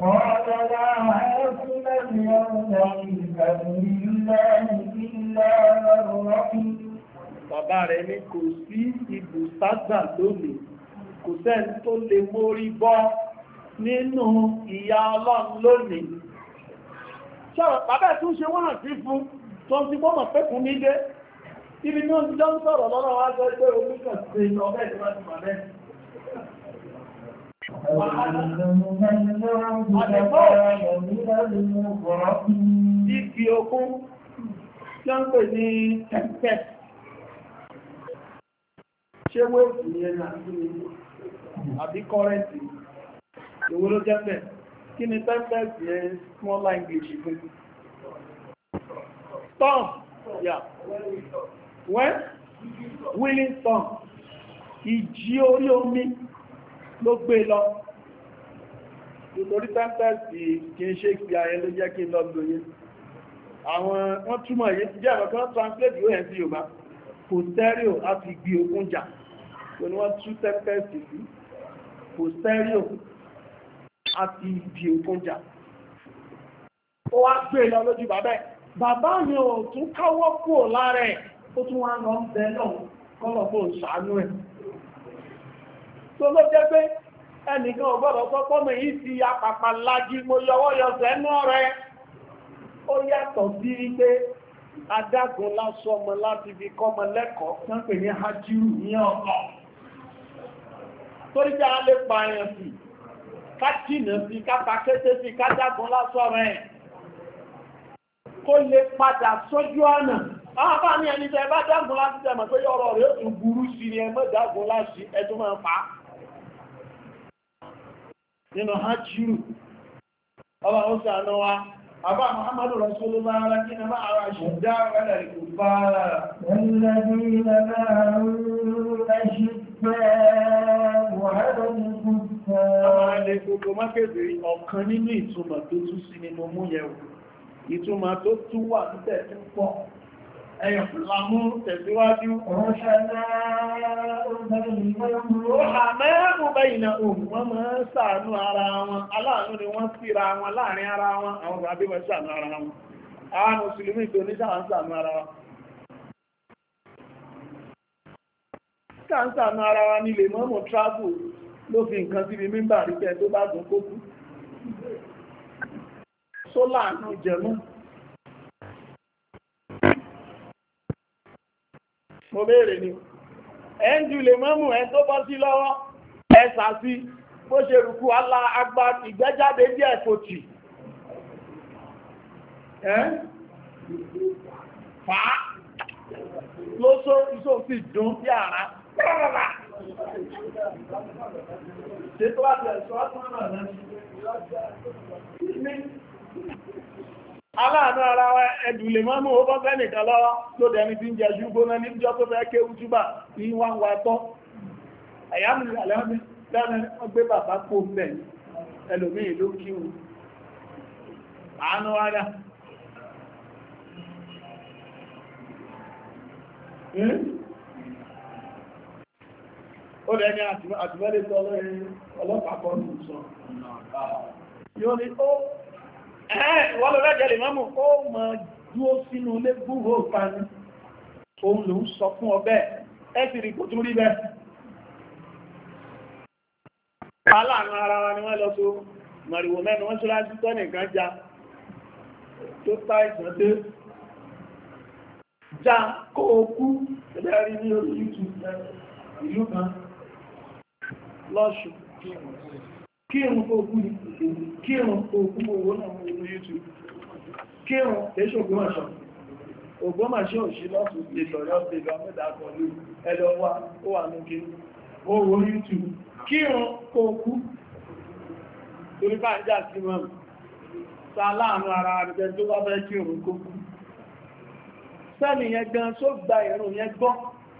Bàbá rẹ̀ ní kò sí ibùsátà lónìí, kò sẹ́ni tó lè mórí bọ́ nínú ìyà Ọlọ́run lónìí. Ṣọ́rọ̀ bàbá ẹ̀ tún ṣe wọ́n àti fún tó ti gbọ́mọ̀ pé fún ní dé. Ibi ní ó ti jọ ń sọ̀rọ̀ lọ́nà wá jẹ́ pé omi kàn sí ọbẹ̀ ìwádìí màmẹ́. Ibi okun tí ó ń pè ní tempest. Ṣé wéèkì ní ẹ̀nà àbí kọ́rẹ́ntì? Ìwò ló jẹ́ bẹ̀. Kí ni tempest yẹ small language fún? Storm. Yeah. When? Willing storm. Ìjì orí omi ló gbé lọ. Nítorí tempest kì í ṣe ìpí ayẹ ló jẹ́ kí lọ lóye. Àwọn wọ́n túmọ̀ yé jẹ́ àwọn kan translate yóò ẹ̀ sí Yorùbá. Posterio a fi gbé ogun jà. When wọ́n tú tempest sí. Posterio a fi gbé ogun jà. Ó wá gbé lọ lójú bàbá ẹ̀. Bàbá mi ò tún káwọ́ kúrò lára ẹ̀. Ó tún wá lọ ń bẹ náà kọ́lọ̀ fún ìṣàánú ẹ̀. Tó ló jẹ́ pé ẹnìkan ọgbọ́dọ̀ sọ́pọ́mọ̀ yìí ti apàpà lájí mo yọwọ́ yọsẹ̀ náà rẹ̀. Ó yàtọ̀ sí wípé adágún lásọmọ láti fi kọ́mọ lẹ́kọ̀ọ́ tán pè ní hajjiru ní ọ̀pọ̀. Torí jẹ́ a lè pààyàn sí, ká jìnà sí, ká pàkété sí, ká dágún lásọmọ ẹ̀. Kó lè padà sójú ọ̀nà. Àwọn bá ní ẹni tẹ́ bá dágún láti tẹ́mọ̀ pé ọ̀rọ̀ rẹ̀ ó tún burú sí ni ẹmọ́ dágún láti ẹdún máa fà á. Nínú hajjiru, ọba ó sàánú wa, àbá Muhammadu Rasulullah ara kí na máa ara ṣùgbá rẹ̀ kò bá rà. الذين معه أشداء على الكفار. Àwọn ilé gbogbo mákèdè ọ̀kan nínú ìtumọ̀ tó tú sí ni mo mú yẹ̀wò. Ìtumọ̀ tó tú wà ní tẹ̀sí pọ̀. Ẹyọ̀ lámú tẹ̀síwájú. Rọ́hàmẹ́rù bẹ́yìnà òun wọ́n máa ń ṣàánú ara wọn. Aláàánú ni wọ́n síra wọn láàrin ara wọn. Àwọn bàbí wọ́n ṣàánú ara wọn. Àwọn Mùsùlùmí tó ní ṣàánú ara wọn. Ṣàánú ara wa nílé mọ́mù travel ló fi nǹkan síbi mímbà rí pẹ́ tó bá gùn kókú. Sólà náà jẹ̀mú. Mo béèrè ni, ẹ̀ńjù lè mọ́mù ẹ̀ tó bọ́ sí lọ́wọ́, ẹ̀sà sí, bó ṣe rùkú alá agbá ìgbẹ́jáde díẹ̀ fòtì. Fàá lóṣó iṣó sì dùn sí àrá. Ṣé tó bá tẹ̀ ṣọ́ tún náà náà? Aláàánú ara wa ẹ̀dùlè máa mú ọgbọ́n fẹ́ nìkan lọ́wọ́ ló dẹni tí ń jẹ ṣúgbóná ní ìjọ tó fẹ́ ké útúbà ní wá ń wa tọ́. Àyàmì àlẹ́mí lẹ́nu wọ́n gbé bàbá kó mẹ́ ẹlòmíì ló kí wọn. Àánú ara. Ó lẹ́ni àtìmẹ́lẹ́ tọ́ ọlọ́pàá kọ́ ní ìsọ. Yóò ní ó wọ́n lọ rẹ́jẹ̀ lè mọ́mù ó mọ̀ dúó sínú ilé gbúrò ìpanu òun ló ń sọ fún ọbẹ̀ ẹ sì rí kò tún rí bẹ́ẹ̀. Aláàánú ara wa ni wọ́n lọ so màrìwò mẹ́nu wọ́n ṣọ́lá sí tọ́ nìkan já tó tá ìsàn dé já kó o kú ẹ̀dẹ́ rí ní orí YouTube ìlú kan lọ́ṣù kírun òkú kírun òkú owó náà mú inú YouTube kírun èṣù Ògbómọ̀ṣọ́ òṣì lọ́sùn ìtọ̀rẹ́ ọ̀pẹ̀lú amẹ́dàkọ̀lú ẹlọ́wà ó wà ní kí owó YouTube kírun òkú torí bá ń jà sí mọ́ sàláàánú ara rẹ̀ tó bá fẹ́ kírun kókú sẹ́ni yẹn gan tó gba ìrun yẹn gbọ́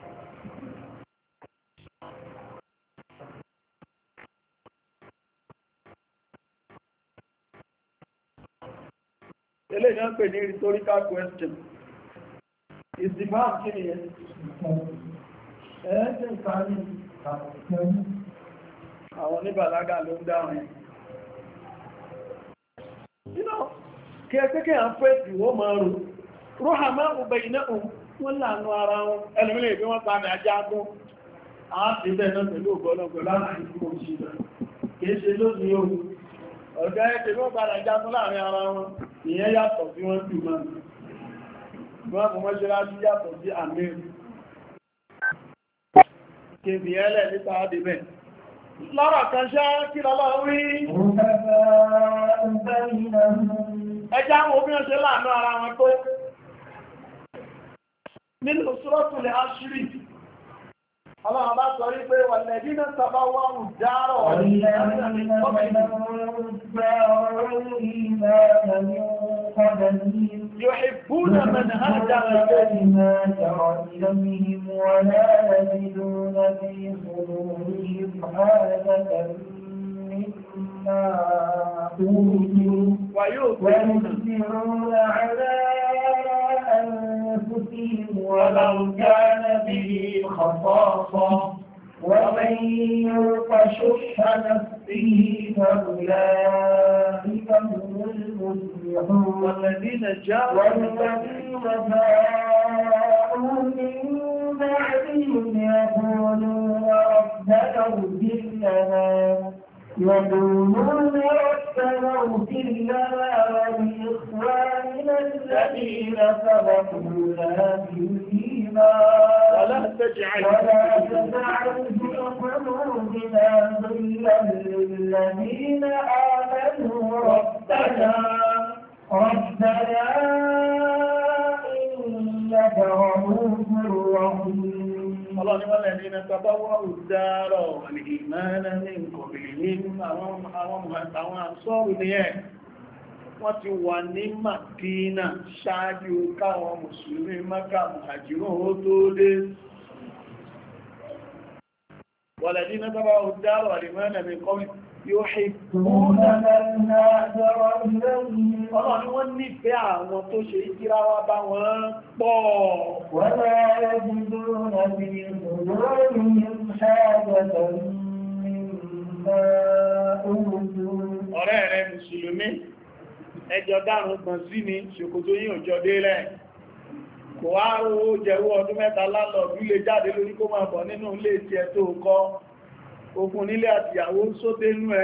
eléyìí náà pè ní rhetorical question ìsìnmáà kí ni yẹn ẹ̀ẹ́sẹ̀ ìparí àwọn oníbàlágà ló ń dáhùn yẹn kí ẹgbẹ́kẹ́ à ń pẹ́ ìwó máa rò róhà máa ń bẹ̀ iná wọ́n láàánú ara wọn ẹlùmílẹ̀ bí wọ́n pàdé ajá gún àti bẹ́ẹ̀ náà pẹ̀lú ògbọ́lọ́gbọ̀ láàrín ìlú òṣìṣẹ́ kìí ṣe lónìí o ọ̀gá ẹ̀kẹ́ wọ́n pàdé ajá gún láàrín ara wọn ìyẹn yàtọ̀ sí wọ́n jù máa wọ́n mú mọ́ṣáláṣí yàtọ̀ sí àmín kèbì ẹlẹ̀ nípa àdìbẹ̀ lọ́rọ̀ kan ṣá kí lọ́lọ́ rí ẹjá àwọn obìnrin ṣe láàánú ara wọn tó nínú Suratul Ashri ọlọ́run bá sọ rí pé walladhina tabawwa'u ad-dara يحبون من هاجر إليهم ولا يجدون في صدورهم حاجة مما أوتوا ويؤثرون على أنفسهم ولو كان به خصاصة ومن يوق شح نفسه فأولئك هم المفلحون والذين جاءوا من بعدهم يقولون ربنا اغفر لنا ولإخواننا الذين سبقونا بالإيمان ولا تجعل في قلوبنا غلا للذين آمنوا ربنا إنك رؤوف رحيم الله والذين تبوأوا الدار والإيمان من قبلهم àwọn àṣọ́rù ni ẹ̀ wọ́n ti wà ní Màdínà ṣáájú káwọn mùsùlùmí Mákà mùhàjírùn ó tó dé والذين تبوأوا الدار والإيمان من قبلهم يحبون من هاجر إليهم Ọlọ́run ni wọ́n nífẹ̀ẹ́ àwọn tó ṣe ìjírá wá bá wọn pọ̀. ولا يجدون في صدورهم حاجة مما أوتوا. Ọ̀rẹ́ rẹ̀ Mùsùlùmí, ẹjọ́ dárùn gbọ̀n sí ni, ṣòkòtò yín ò jọ délẹ̀. Kò wá owó jẹ́wọ́ ọdún mẹ́ta lálọ́ọ̀dún lè jáde lórí kó máa bọ̀ nínú ilé tí ẹ tó kọ́. Òkun nílé àtìyàwó sódénú ẹ.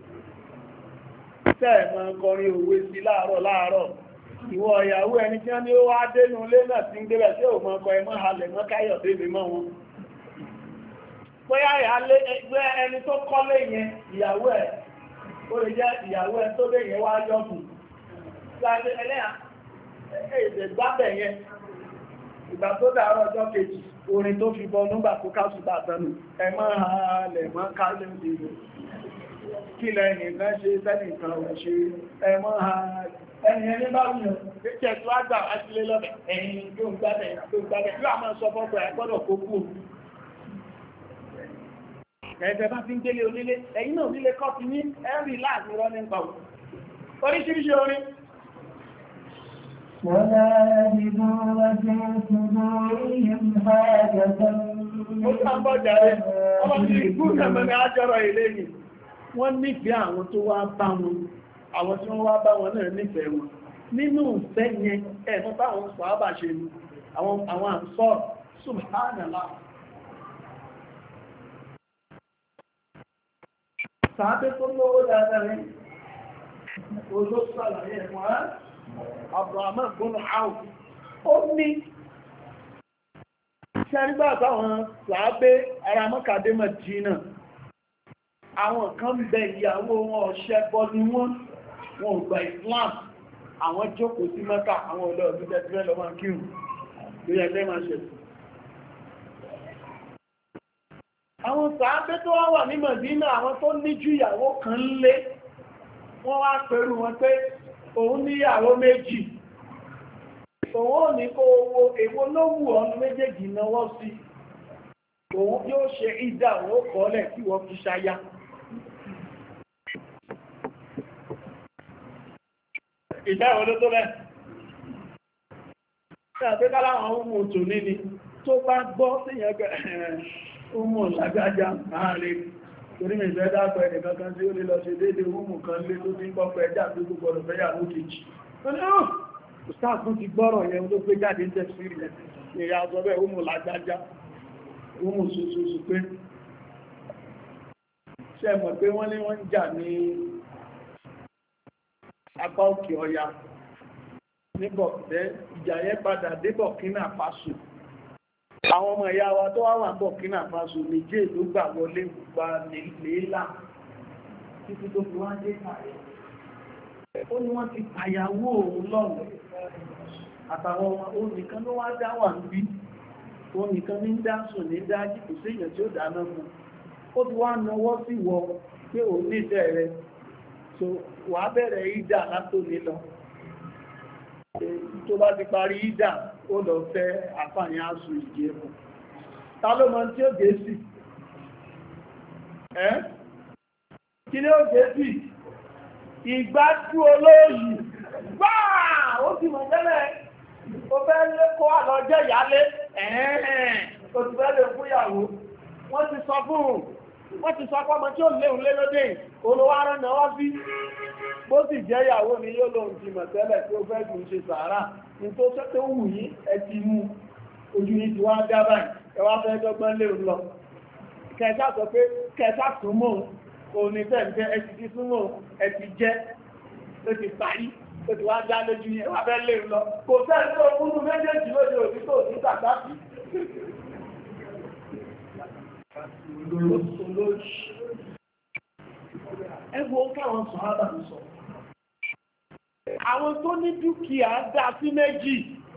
Tẹ́ẹ̀mọ́ kọrin òwe sí láàárọ̀ ìwọ ìyàwó ẹni tí wọ́n ní ó wá dénú ilé náà ti ń gbébẹ̀ tí ò mọ́ ọkọ̀ ẹmọ́ halẹ̀ mọ́ káyọ̀dé mi mọ́ wọn bóyá ẹgbẹ́ ẹni tó kọ́lé yẹn ìyàwó ẹ̀ ó lè jẹ́ ìyàwó ẹ̀ tó lè yẹn wá yọ́kù láti ẹlẹ́yà èdè gbábẹ̀ yẹn ìgbà tó dàárọ̀ ọjọ́ kejì orin tó fi bọ nígbà tó kásùbà tánù ẹmọ́ halẹ̀ mọ́ káyọ̀dé mi kí lẹ́yìn náà ṣe sẹ́nìkan ò ṣe ẹmọ́ halẹ̀ ẹni ẹni bá wùyàn kéèkẹ́ tó àgbà àtílé lọ́bẹ̀ ẹ̀yìn tó ń gbábẹ̀ yóò àmọ́ sọ fọ́pọ̀ ẹ̀gbọ́dọ̀ kó kú ẹ̀ẹ́dẹ̀ bá fi ń délé onílé ẹ̀yìn náà onílé kọ́ ti ní ẹ̀rì láàrin rọ́ ní pàwọ̀ oríṣiríṣi orin ولا يجدون في صدورهم حاجة wọ́n nífẹ̀ẹ́ àwọn tó wá bá wọn àwọn tí wọ́n wá bá wọn náà nífẹ̀ẹ́ wọn nínú ìfẹ́ yẹn ẹ̀mọ́ báwọn sàhábà ṣe ní àwọn àǹsọ́ subhanallah sàábé tó lówó dáadáa rí olóṣàlàyé ẹ̀wọ̀n Abdurrahman gbọ́nà áwù ó ní ṣẹ́rígbà táwọn sàábé ara Mọ́kàdé Mádínà àwọn kan bẹ ìyàwó wọn ọ̀ṣẹbọ ni wọ́n ò gba Islam, àwọn jókòó sí Mẹ́kà, àwọn olóòdún tẹ́tẹ́rẹ́ lọ máa kírun lórí ẹgbẹ́ máa ṣe. Àwọn sàábé tó wà ní Mẹdínà, àwọn tó ní ju ìyàwó kan lé, wọ́n wá pẹ̀lú wọn pé òun ní ìyàwó méjì, òun ò ní kó owó èwo ló wù ọ́ méjèèjì náwó sí, òun yóò ṣe ìdá òun kọ́lẹ̀ tí wọ́n fi ṣáyá. Ìdá ìwọ̀n ló tó bẹ́ẹ̀. Ṣé àpéká láwọn ohun òtò níní tó bá gbọ́ sí ìyẹn pé ọmọ lágbájá ààrẹ torí mi ìfẹ́ dápẹ́ ẹni kankan tí ó lè lọ ṣe déédé ọmọ kan lé tó ti ń pọ́pẹ́ ẹjá tó gbogbo ọ̀rọ̀ fẹ́yàwó kejì. Òṣìṣàkún ti gbọ́rọ̀ yẹn ló gbé jáde ń tẹ́sírì rẹ̀ ìrìn àjọ bẹ́ẹ̀ ọmọ lágbájá ọmọ ṣoṣoṣo pé ṣe mọ̀ pé wọ́n ní wọ́n ń jà ní apá òkè ọya níbọ̀ ìjà yẹn padà dé Burkina Faso. Àwọn ọmọ ìyá wa tó wá wà Burkina Faso méjì ló gbà wọlé gba lèélà títí tó fi wá dé kàrẹ́. Ó ní wọ́n ti pàyàwó òun lọ́wọ́ àtàwọn ọmọ òun nìkan ló wá dá wà ń bí, òun nìkan ní dáṣùn ní dájí kò sí èèyàn tí ó dáná fún. Ó ti wá nawọ́ sí wọ pé òun nífẹ̀ẹ́ rẹ̀, so wà bẹ̀rẹ̀ ìdá látò nílọ. Tó bá ti parí ìdá ó lọ fẹ́ àfààní àṣù ìjì ẹ̀kù. Ta ló mọ̀ tí ó gé sí? Kí ni ó gé sí? Ìgbájú olóòyì gbáà ó sì mọ̀ tẹ́lẹ̀ ó fẹ́ lé kó àlọ́jẹ́ ìyálé ó ti fẹ́ lè fúyàwó. Wọ́n ti sọ fún ọmọ tí ó léun lé lóde olówárán náà wá sí bó sì jẹ́ ìyàwó ni yóò lóun ti mọ̀ tẹ́lẹ̀ tí ó fẹ́ gùn ṣe sàárà ní tó tó wù yí ẹ ti mú ojú yìí ti wá dá báyìí ẹ wá fẹ́ dọ́gbọ́n léun lọ. Kẹta sọ pé kẹta súnmọ́ òun ní tẹ́ǹtẹ́ ẹ ti súnmọ́ ẹ ti jẹ́ ó ti parí ó ti wá dá lójú yìí ẹ wá fẹ́ léun lọ. Kò fẹ́ tó kúrú méjèèjì lóde òní tó ní kàtàkì. Ẹgbọ́n káwọn sọ̀hábà ń sọ. Àwọn tó ní dúkìá dá sí méjì.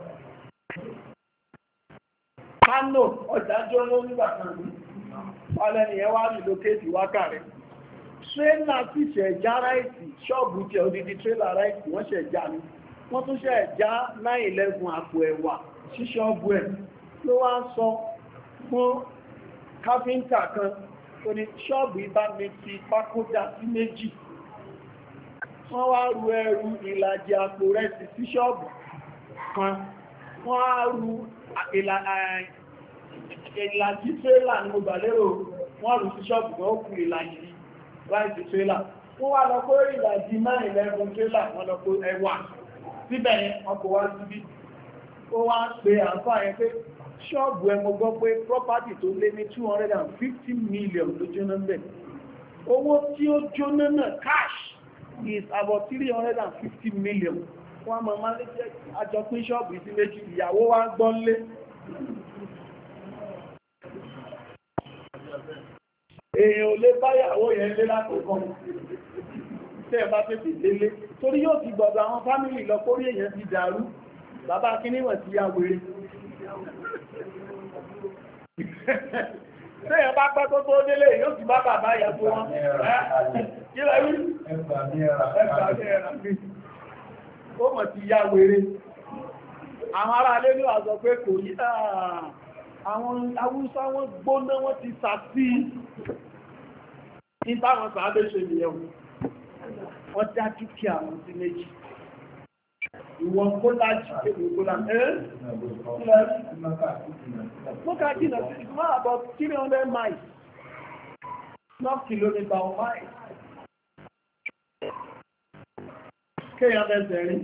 Kánò ọ̀dájọ́ ló nígbà kan ní. Ọlẹ́ni ẹ wá rí lókèdì wákàrẹ̀. Trénà sì ṣẹ̀já ráìtì, ṣọ́ọ̀bù jẹ́ odidi trénà ráìtì wọ́n ṣẹ̀já ní. Wọ́n tún ṣẹ̀já 911 àpò ẹ̀wà sí ṣọ́ọ̀bù ẹ̀. Ló wá ń sọ fún káfíńtà kan tó ní ṣọ́ọ̀bù ibá mi ti pákódà sí méjì. Wọ́n wá ru ẹrù ìlàjì àpò rẹsì sí ṣọ́ọ̀bù kan. Wọ́n á ru ìlàjì tírélà ní mo gbà lérò wọ́n rù sí ṣọ́ọ̀bù kan ó kù ìlàjì ráìsì tírélà. Wọ́n wá lọ kó ìlàjì 911 tírélà wọ́n lọ kó ẹwà síbẹ̀ yẹn ọkọ̀ wá síbí. Ó wá pe àǹfààní yẹn pé ṣọ́ọ̀bù ẹ mo gbọ́ pé property tó lé ní 250 million ló jóná ń bẹ̀. Owó tí ó jóná náà cash is about 350 million. Wọ́n mọ̀ máa lé jẹ́ àjọpín ṣọ́ọ̀bù sí méjì ìyàwó wá gbọ́n lé. Èèyàn ò lè báyàwó yẹn lé lákòókò. Tẹ́ ẹ bá tètè délé. Torí yóò ti gbọ̀dọ̀ àwọn fámìlì lọ kórí èèyàn ti dàrú. Bàbá kíníwọ̀n ti ya wèrè. Ṣéyàn bá pẹ́ tó tó délé yóò ti bá bàbá ìyàwó wọn. Kí lọ rí? Ẹgbà ní ẹ̀rà mi. Ó mọ̀ ti ya wèrè. Àwọn ará alé ní àzọ pé kò yí àwọn Haúsá wọn gbóná wọn ti sàtí. Ní táwọn sàábé ṣe nìyẹn. Wọ́n dá dúkìá wọn sí méjì. Ìwọ̀n kó láti kéwò kó láti Look at it, it's not about 300 miles, not kilometer or miles. Kéyàn bẹ́ẹ̀ rí.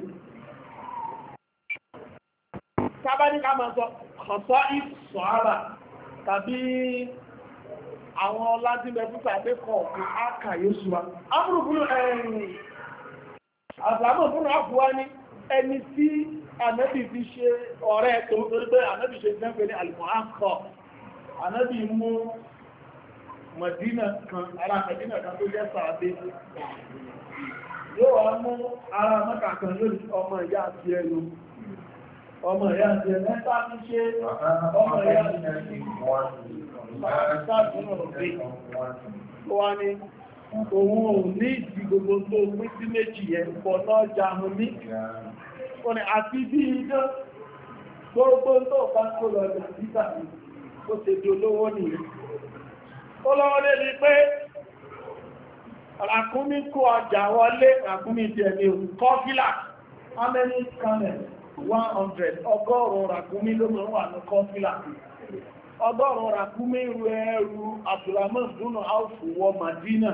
Sábárí ká máa sọ, ọ̀sọ́ ìsọ̀ àbà tàbí àwọn ọlájílẹ̀ fún tàbí kọ̀ọ̀kan ákà yóò ṣúwa. Amúrùbúrú àbúrámọ̀ fún àbúwá ní ẹni tí ànábì fi ṣe ọ̀rẹ́ tó torí pé ànábì ṣe jẹ́ pé ní alìmọ̀hánkọ̀ ànábì mú Mẹ̀dínà kan, ará Mẹ̀dínà kan tó jẹ́ sàádé. Yóò wá mú ará Mẹ́kà kan lórí ọmọ ìyá àti ẹnu. Ọmọ ìyá àti ẹnu mẹ́ta ní ṣe ọmọ ìyá àti ẹnu. Wá ní òun ò ní ìdí gbogbo tó pín sí méjì yẹn pọ̀ náà jàmù ní. Ó ní àti bí idán gbogbo tó bá kó lọ jà títà ní ó ṣe di olówó nìyẹn. Ó lọ́wọ́ lé ní pé ràkúnmí kó ọjà wọlé, ràkúnmí ti ẹni kọfílà, how many camels? 100. Ọgọ́rùn-ún ràkúnmí ló mọ̀ wà ní kọfílà. Ọgọ́rùn-ún ràkúnmí ru ẹrù Abdulrahman dúnà áùfù wọ Madina.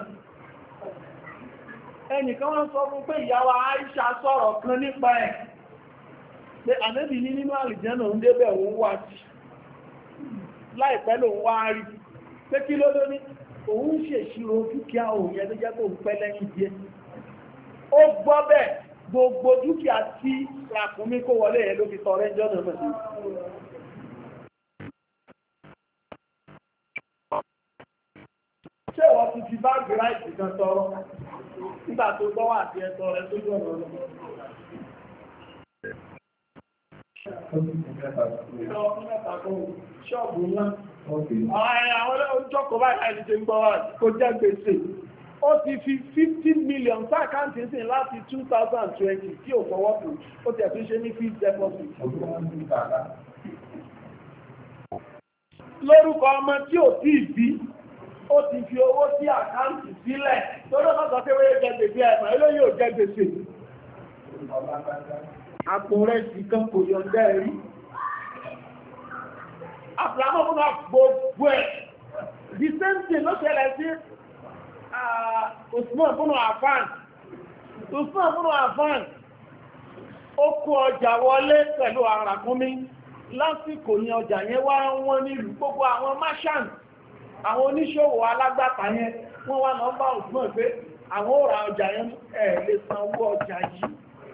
Ẹnìkan wọ́n sọ fún pé ìyàwó Aisha sọ̀rọ̀ kan nípa ẹ̀ pé Ànábì ní nínú àlìjẹ́nà ń débẹ̀ òun wà jì láìpẹ́ lòun wá rí pé kí ló ló ní òun ṣèṣirò dúkìá òun yẹn tó jẹ́ tó ń pẹ́ lẹ́yìn díẹ̀. Ó gbọ́ bẹ́ẹ̀ gbogbo dúkìá tí ràkúnmí kó wọlé yẹn ló fi tọrẹ jọ́nà mẹ́sàn. Ṣé wọ́n ti fi báàgì ráìtì kan tọrọ nígbà tó gbọ́wọ́ àti ẹ̀tọ́ rẹ̀ tó jọ̀nà lọ? Ṣọ́ọ̀bù ńlá. Àwọn olóòjọ́kọ̀ báyìí láti ṣe ń gbọ́ wà kó jẹ́ gbèsè. Ó ti fi 50 million sáàkáǹtì sí láti 2020 tí ò fọwọ́ pù. Ó ti ẹ̀tún ṣe ní fixed deposit. Lórúkọ ọmọ tí ò tí ìbí, ó ti fi owó sí àkáǹtì sílẹ̀. Tó lọ́pàá sọ pé wéyé jẹ gbèsè ẹ̀mà, ilé yóò jẹ gbèsè. Àpò rẹ̀ sì kan kò yọ̀ǹda ẹ̀rí. Àpòlámọ́ fún wa gbogbo ẹ̀. The same thing ló ṣẹlẹ̀ sí Usman fún Affan. Usman fún Affan ó kó ọjà wọlé pẹ̀lú àràkúnmí. Lásìkò ní ọjà yẹn wá wọ́n nílùú gbogbo àwọn merchant, àwọn oníṣòwò alágbàtà yẹn wọ́n wá lọ bá Usman pé àwọn ò ra ọjà yẹn lè sanwó ọjà yìí.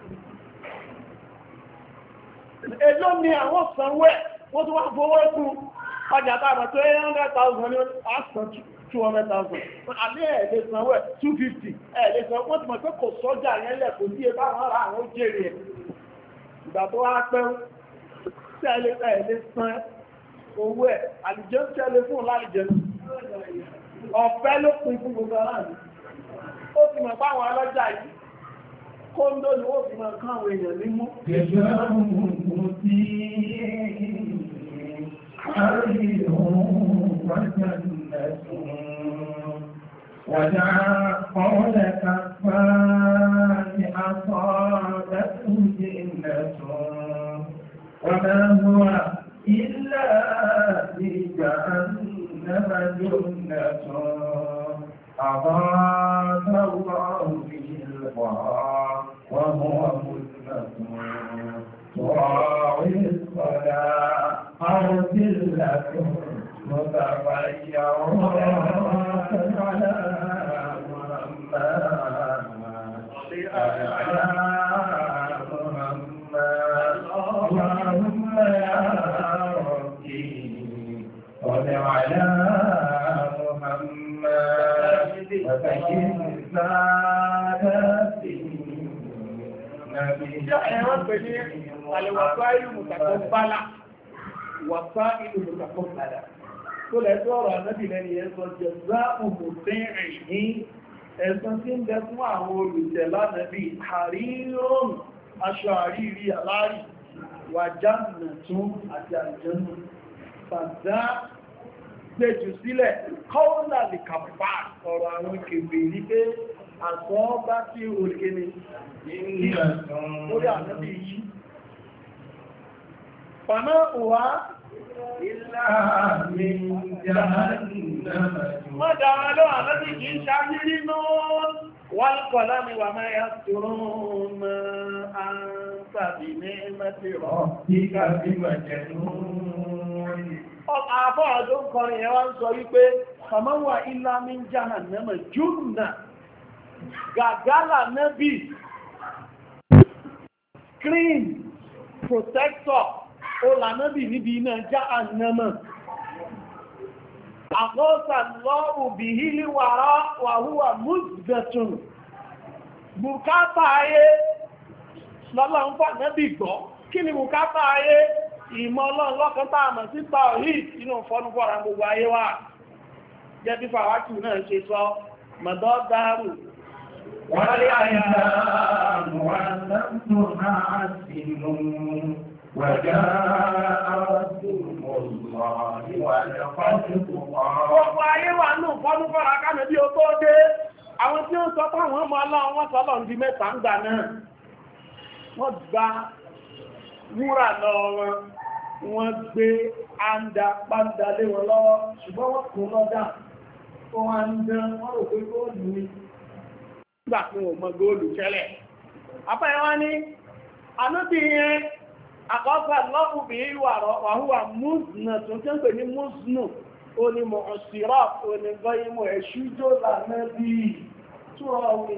Èló ni àwọn sanwó ẹ̀ wọ́n tó wá fowó kún ọjà tàbí tó 800,000 ní àṣàn 200,000. Àlẹ́ ẹ̀lẹ́ sanwó ẹ̀ 250 ẹ̀lẹ́ sanwó wọ́n ti mọ̀ pé kò sọ́jà yẹn lẹ̀ kò sí ẹbá wọn ra àwọn jèrè ẹ̀. Ìgbà tó wá pẹ́ tí ẹ̀lẹ́ san owó ẹ̀ àlìjẹ́ tẹ́lẹ̀ fún lálìjẹ́ ọ̀fẹ́ ló pín fún gbogbo aláàrin. Ó ti mọ̀ páwọn ọlọ́jà yìí kóńdó ni ó fi máa kán àwọn èèyàn ní mú. وجعل قولك أصابته جنة وما هو إلا لجهنم جنة أضاف الله به القرى وهو مسلم تراوي الصلاة أو ذلة متغيرات على اللهم يا ربي صل على محمد وسيد سادتي نبي الوسائل المتقبلة وسائل المتقبلة tó lẹ́tọ́ ọ̀rọ̀ ànábì lẹ́ni ẹ̀sọ́ jẹ̀zá òmùtín ẹ̀yìn ẹ̀sán tí ń bẹ fún àwọn olùtẹ̀lánàbí àrírùn aṣọ àrírí aláàrí wà jánà tún àti àjẹ́nù fàdá gbèjù sílẹ̀ kọ́ọ̀lá lè kàpá ọ̀rọ̀ àwọn kèfè ní pé àsọ́ bá tí olùgẹ́ni lórí ànábì yìí fàná òwá إلا من جهنم مدعا له الذي يشعرون والقلم وما يسطرون ما أنت بنعمة ربك بمجنون àbọ̀ ọdún kọrin yẹn wá ń sọ wípé ọmọwà ilá mi ń jahannama jùnà gàgálà nẹ́bì screen protector ó lànàbì níbi iná jahannama àkọ́sà lọ́rù bí hílí wàrá wàhúwà múzgẹ̀tùn bùkátà ayé lọ́lọ́run fà nẹ́bì gbọ́. Kí ni bùkátà ayé? Ìmọ̀ Ọlọ́run lọ́kan tá a mọ̀ sí tawhid inú fọ́núfọ́ra gbogbo ayé wà. Jẹ́ bí fàwákì náà ṣe sọ mọ̀dọ́ dáàrù wọ́n lé àyà wọ́n lọ́tún náà sí mú wàjá gbogbo ayé wà nù fọ́núfọ́ra kánà bí ó tó dé. Àwọn tí ó sọ fáwọn ọmọ Ọlọ́run wọ́n sọ lọ́n di mẹ́ta ń gbà náà. Wọ́n gba wúrà lọ wọ́n gbé àndà pàndà lé wọn lọ́wọ́, ṣùgbọ́n wọ́n kún lọ́dà tó wọ́n ń dán wọ́n rò pé góòlù ní nígbà tí wọ́n mọ góòlù tẹ́lẹ̀. Àpẹẹrẹ wá ní ànábìyẹn àkọ́kọ́ lọ́kùnrin wàhúwà múùsùnà tó ń pè ní múùsùnù onímọ̀ ọ̀sìrọ̀ onígbọ́ imọ̀ ẹ̀ṣújó lànà bí túnrọ̀wé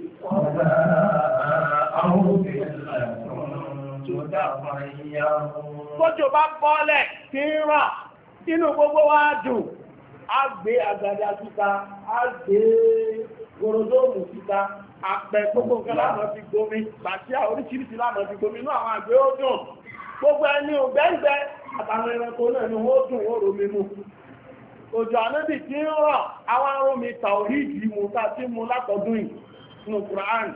Kójò bá bọ́lẹ̀ tí ń rà inú gbogbo wa dùn, a gbé àgbàdà síta, a gbé gòròdóòmù síta, àpẹ gbogbo nǹkan láàmà fi gbomi, bàtíà oríṣiríṣi láàmà fi gbomi inú àwọn àgbẹ̀ ó dùn. Gbogbo ẹni ògbẹ́ǹgbẹ́ àtàwọn ẹranko náà ni wọ́n dùn wọ́n romi mú. Òjò ànábì tí ń rọ̀ àwọn arómi tàwíìdì mú tá tí mú látọdún yìí nínú Kùránì.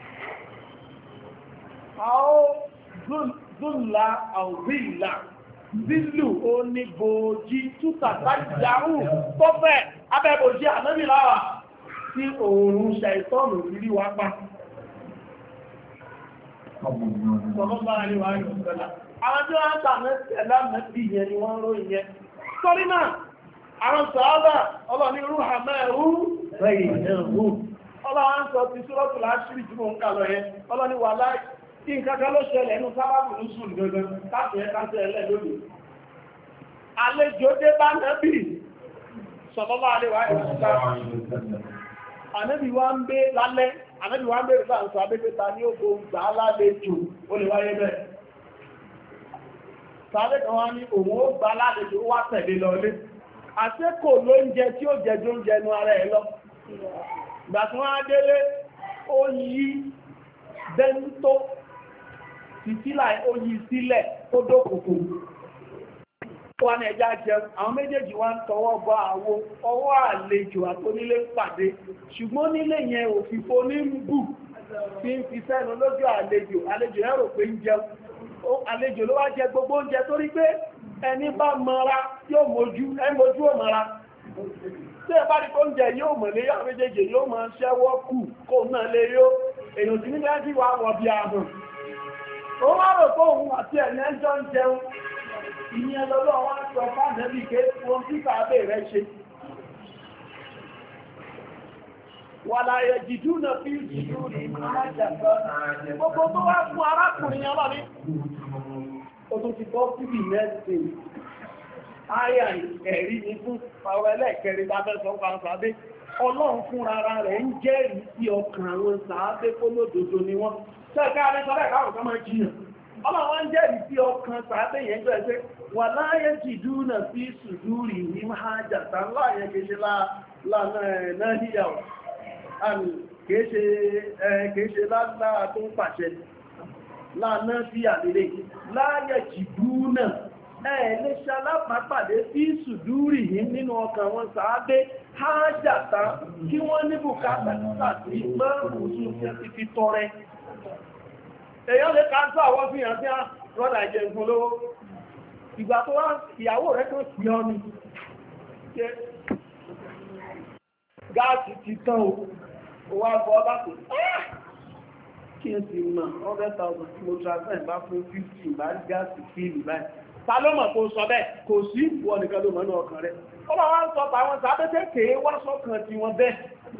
Zúlà àwòrìlà zílù oníbòójí tútàtà ìyàwó tó fẹ́ abẹ́bòjí ànábì láwà tí òòrùn ṣàìtọ́nù rírí wá pa. Sọlọ́bà àríwá ìrọ̀sọ́lá. Àwọn tí wọ́n ń tà mẹ́sẹ̀lá mẹ́bí yẹn ni wọ́n ró ìyẹn. Sọ́rí náà, àwọn sọ̀ọ́bà ọlọ́ni rúhà mẹ́rú rẹ̀ ìrìnàrú. Ọlọ́wọ́n sọ ti Sūratu Al-Hashr tí mo ń kà lọ yẹn. Ọlọ́ni wà láì kí n kankan ló ṣẹlẹ̀ inú sábàbù ní sùn gangan káàkiri káàkiri ẹlẹ́ lónìí. Àlejò dé bá nẹ́bì sọ̀lọ́lá àríwá ìrọ̀sọ́lá. Ànẹ́bì wá ń gbé lálẹ́, ànẹ́bì wá ń bèèrè sáà ń sọ abẹ́pẹ́ta ní ó gbà á lálejò ó lè wáyé bẹ́ẹ̀. Sáré kan wá ní òun ó gbà lálejò ó wá tẹ̀lé lọlé. Àṣẹ́kò lóúnjẹ tí ó jẹ jóúnjẹ nu ara ẹ̀ lọ. Ìgbà tí wọ́n á délé, ó yí bẹ́ńtó tìtílà ó yí sílẹ̀ ó dókòkò. Wọ́n ní ẹja jẹun, àwọn méjèèjì wá ń tọwọ́ bọ àwo ọwọ́ àlejò àtonílé pàdé. Ṣùgbọ́n nílé yẹn òfìfo ní ń bù tí ń fi sẹ́nu lójú àlejò. Àlejò yẹn rò pé ń jẹun. Àlejò ló wá jẹ gbogbo oúnjẹ torí pé ẹni bá mọ́ra yóò mójú ò mọ́ra. Tí ẹ bá rí kó ń jẹ yóò mọ̀ lé yàwó méjèèjì yóò máa ṣẹ́wọ́ kù kó náà lé yó. Èèyàn tí nígbà tí wà wọ̀ bí ahùn. Ó wá rò pé òun àti ẹ̀yẹ́ ń jọ ń jẹun. Ìyẹn lọ́lọ́ wá sọ fánẹ́bì ké wọ́n tí sàábẹ̀ rẹ̀ ṣe. Wà láyé jìdú náà fi jìdú ní ìmájàgbọ́. Gbogbo tó wá fún arákùnrin yẹn lọ́ní. Ó tún ti bọ́ síbì mẹ́sìn. Áyà ẹ̀rí ni fún àwọn ẹlẹ́ẹ̀kẹrin bá fẹ́ sọ fún sàábé. Ọlọ́run fún ara rẹ̀ ń jẹ́rìí sí ọkàn àwọn sàábé kó lódodo ni wọ́n. Ṣẹ́ẹ̀ká alẹ́sọ́lẹ̀ káwọn kan máa jiyàn. Ọlọ́run ń jẹ́rìí sí ọkàn sàábé yẹn jọ ẹgbẹ́ wà láyé jìdúnà sí sùdúrì ní májàtà láyé kéṣe láàáníyàwó. Kéṣe láàá tó ń pàṣẹ láàá sí àlèrè. Láyé jìdúnà lè ṣalápàpàdé sí sùdúrì yìí nínú ọkàn wọn sàábé hájàtà kí wọ́n ní bùkátà sí mẹ́rùn-ún ti fi tọrẹ. Èyàn lè káńsà wọ́n fi hàn sí á rọ́dà ìjẹ ìfún lówó. Ìgbà tó wá ìyàwó rẹ̀ kan sí ọ ni. Gáàsì ti tán o, ó wá bọ́ bá kò. Kí n sì mọ̀ 100,000 tí mo transfer bá fún 50 bá rí gáàsì fíìlì báyìí. Ta ló mọ̀ kó sọ bẹ́ẹ̀? Kò sí wọ́n nìkan ló mọ̀ ní ọkàn rẹ̀. Ó bá wá ń sọ tàwọn sàbẹ́tẹ̀ kéé wá sọ́kàn tí wọ́n bẹ́ẹ̀.